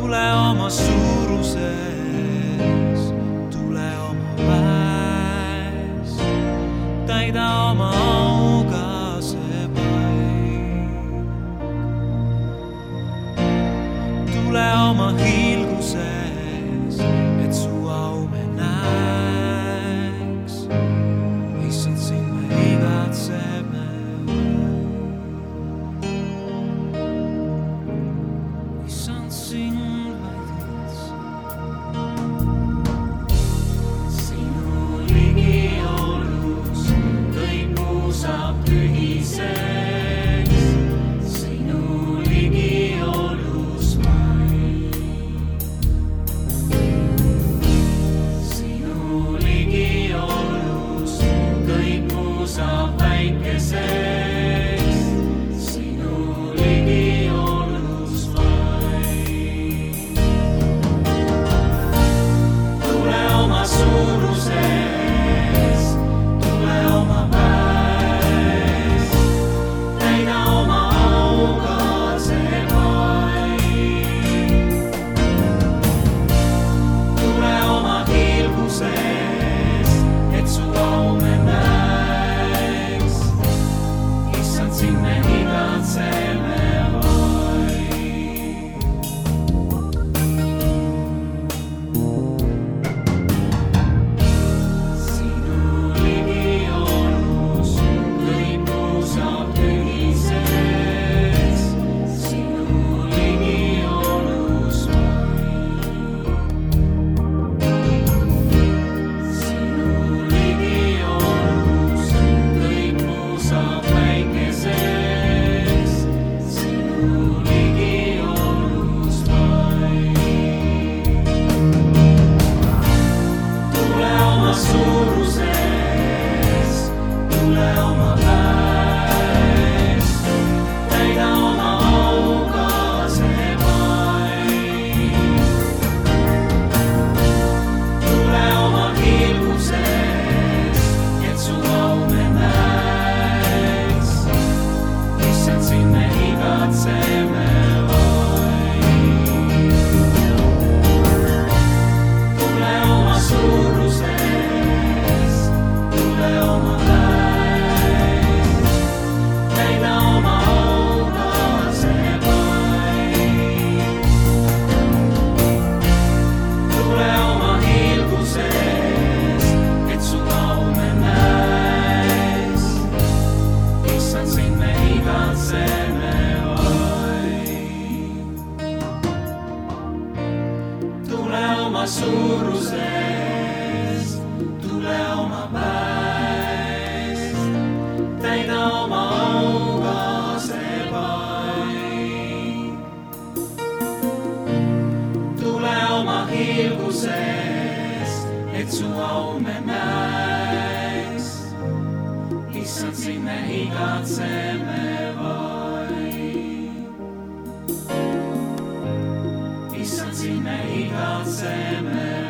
tule oma suuruses, tule oma väes, täida oma auga see paik. Tule oma hiilguses, et su au me näeks, issand sind me igatseme. Issand, sinne igatseme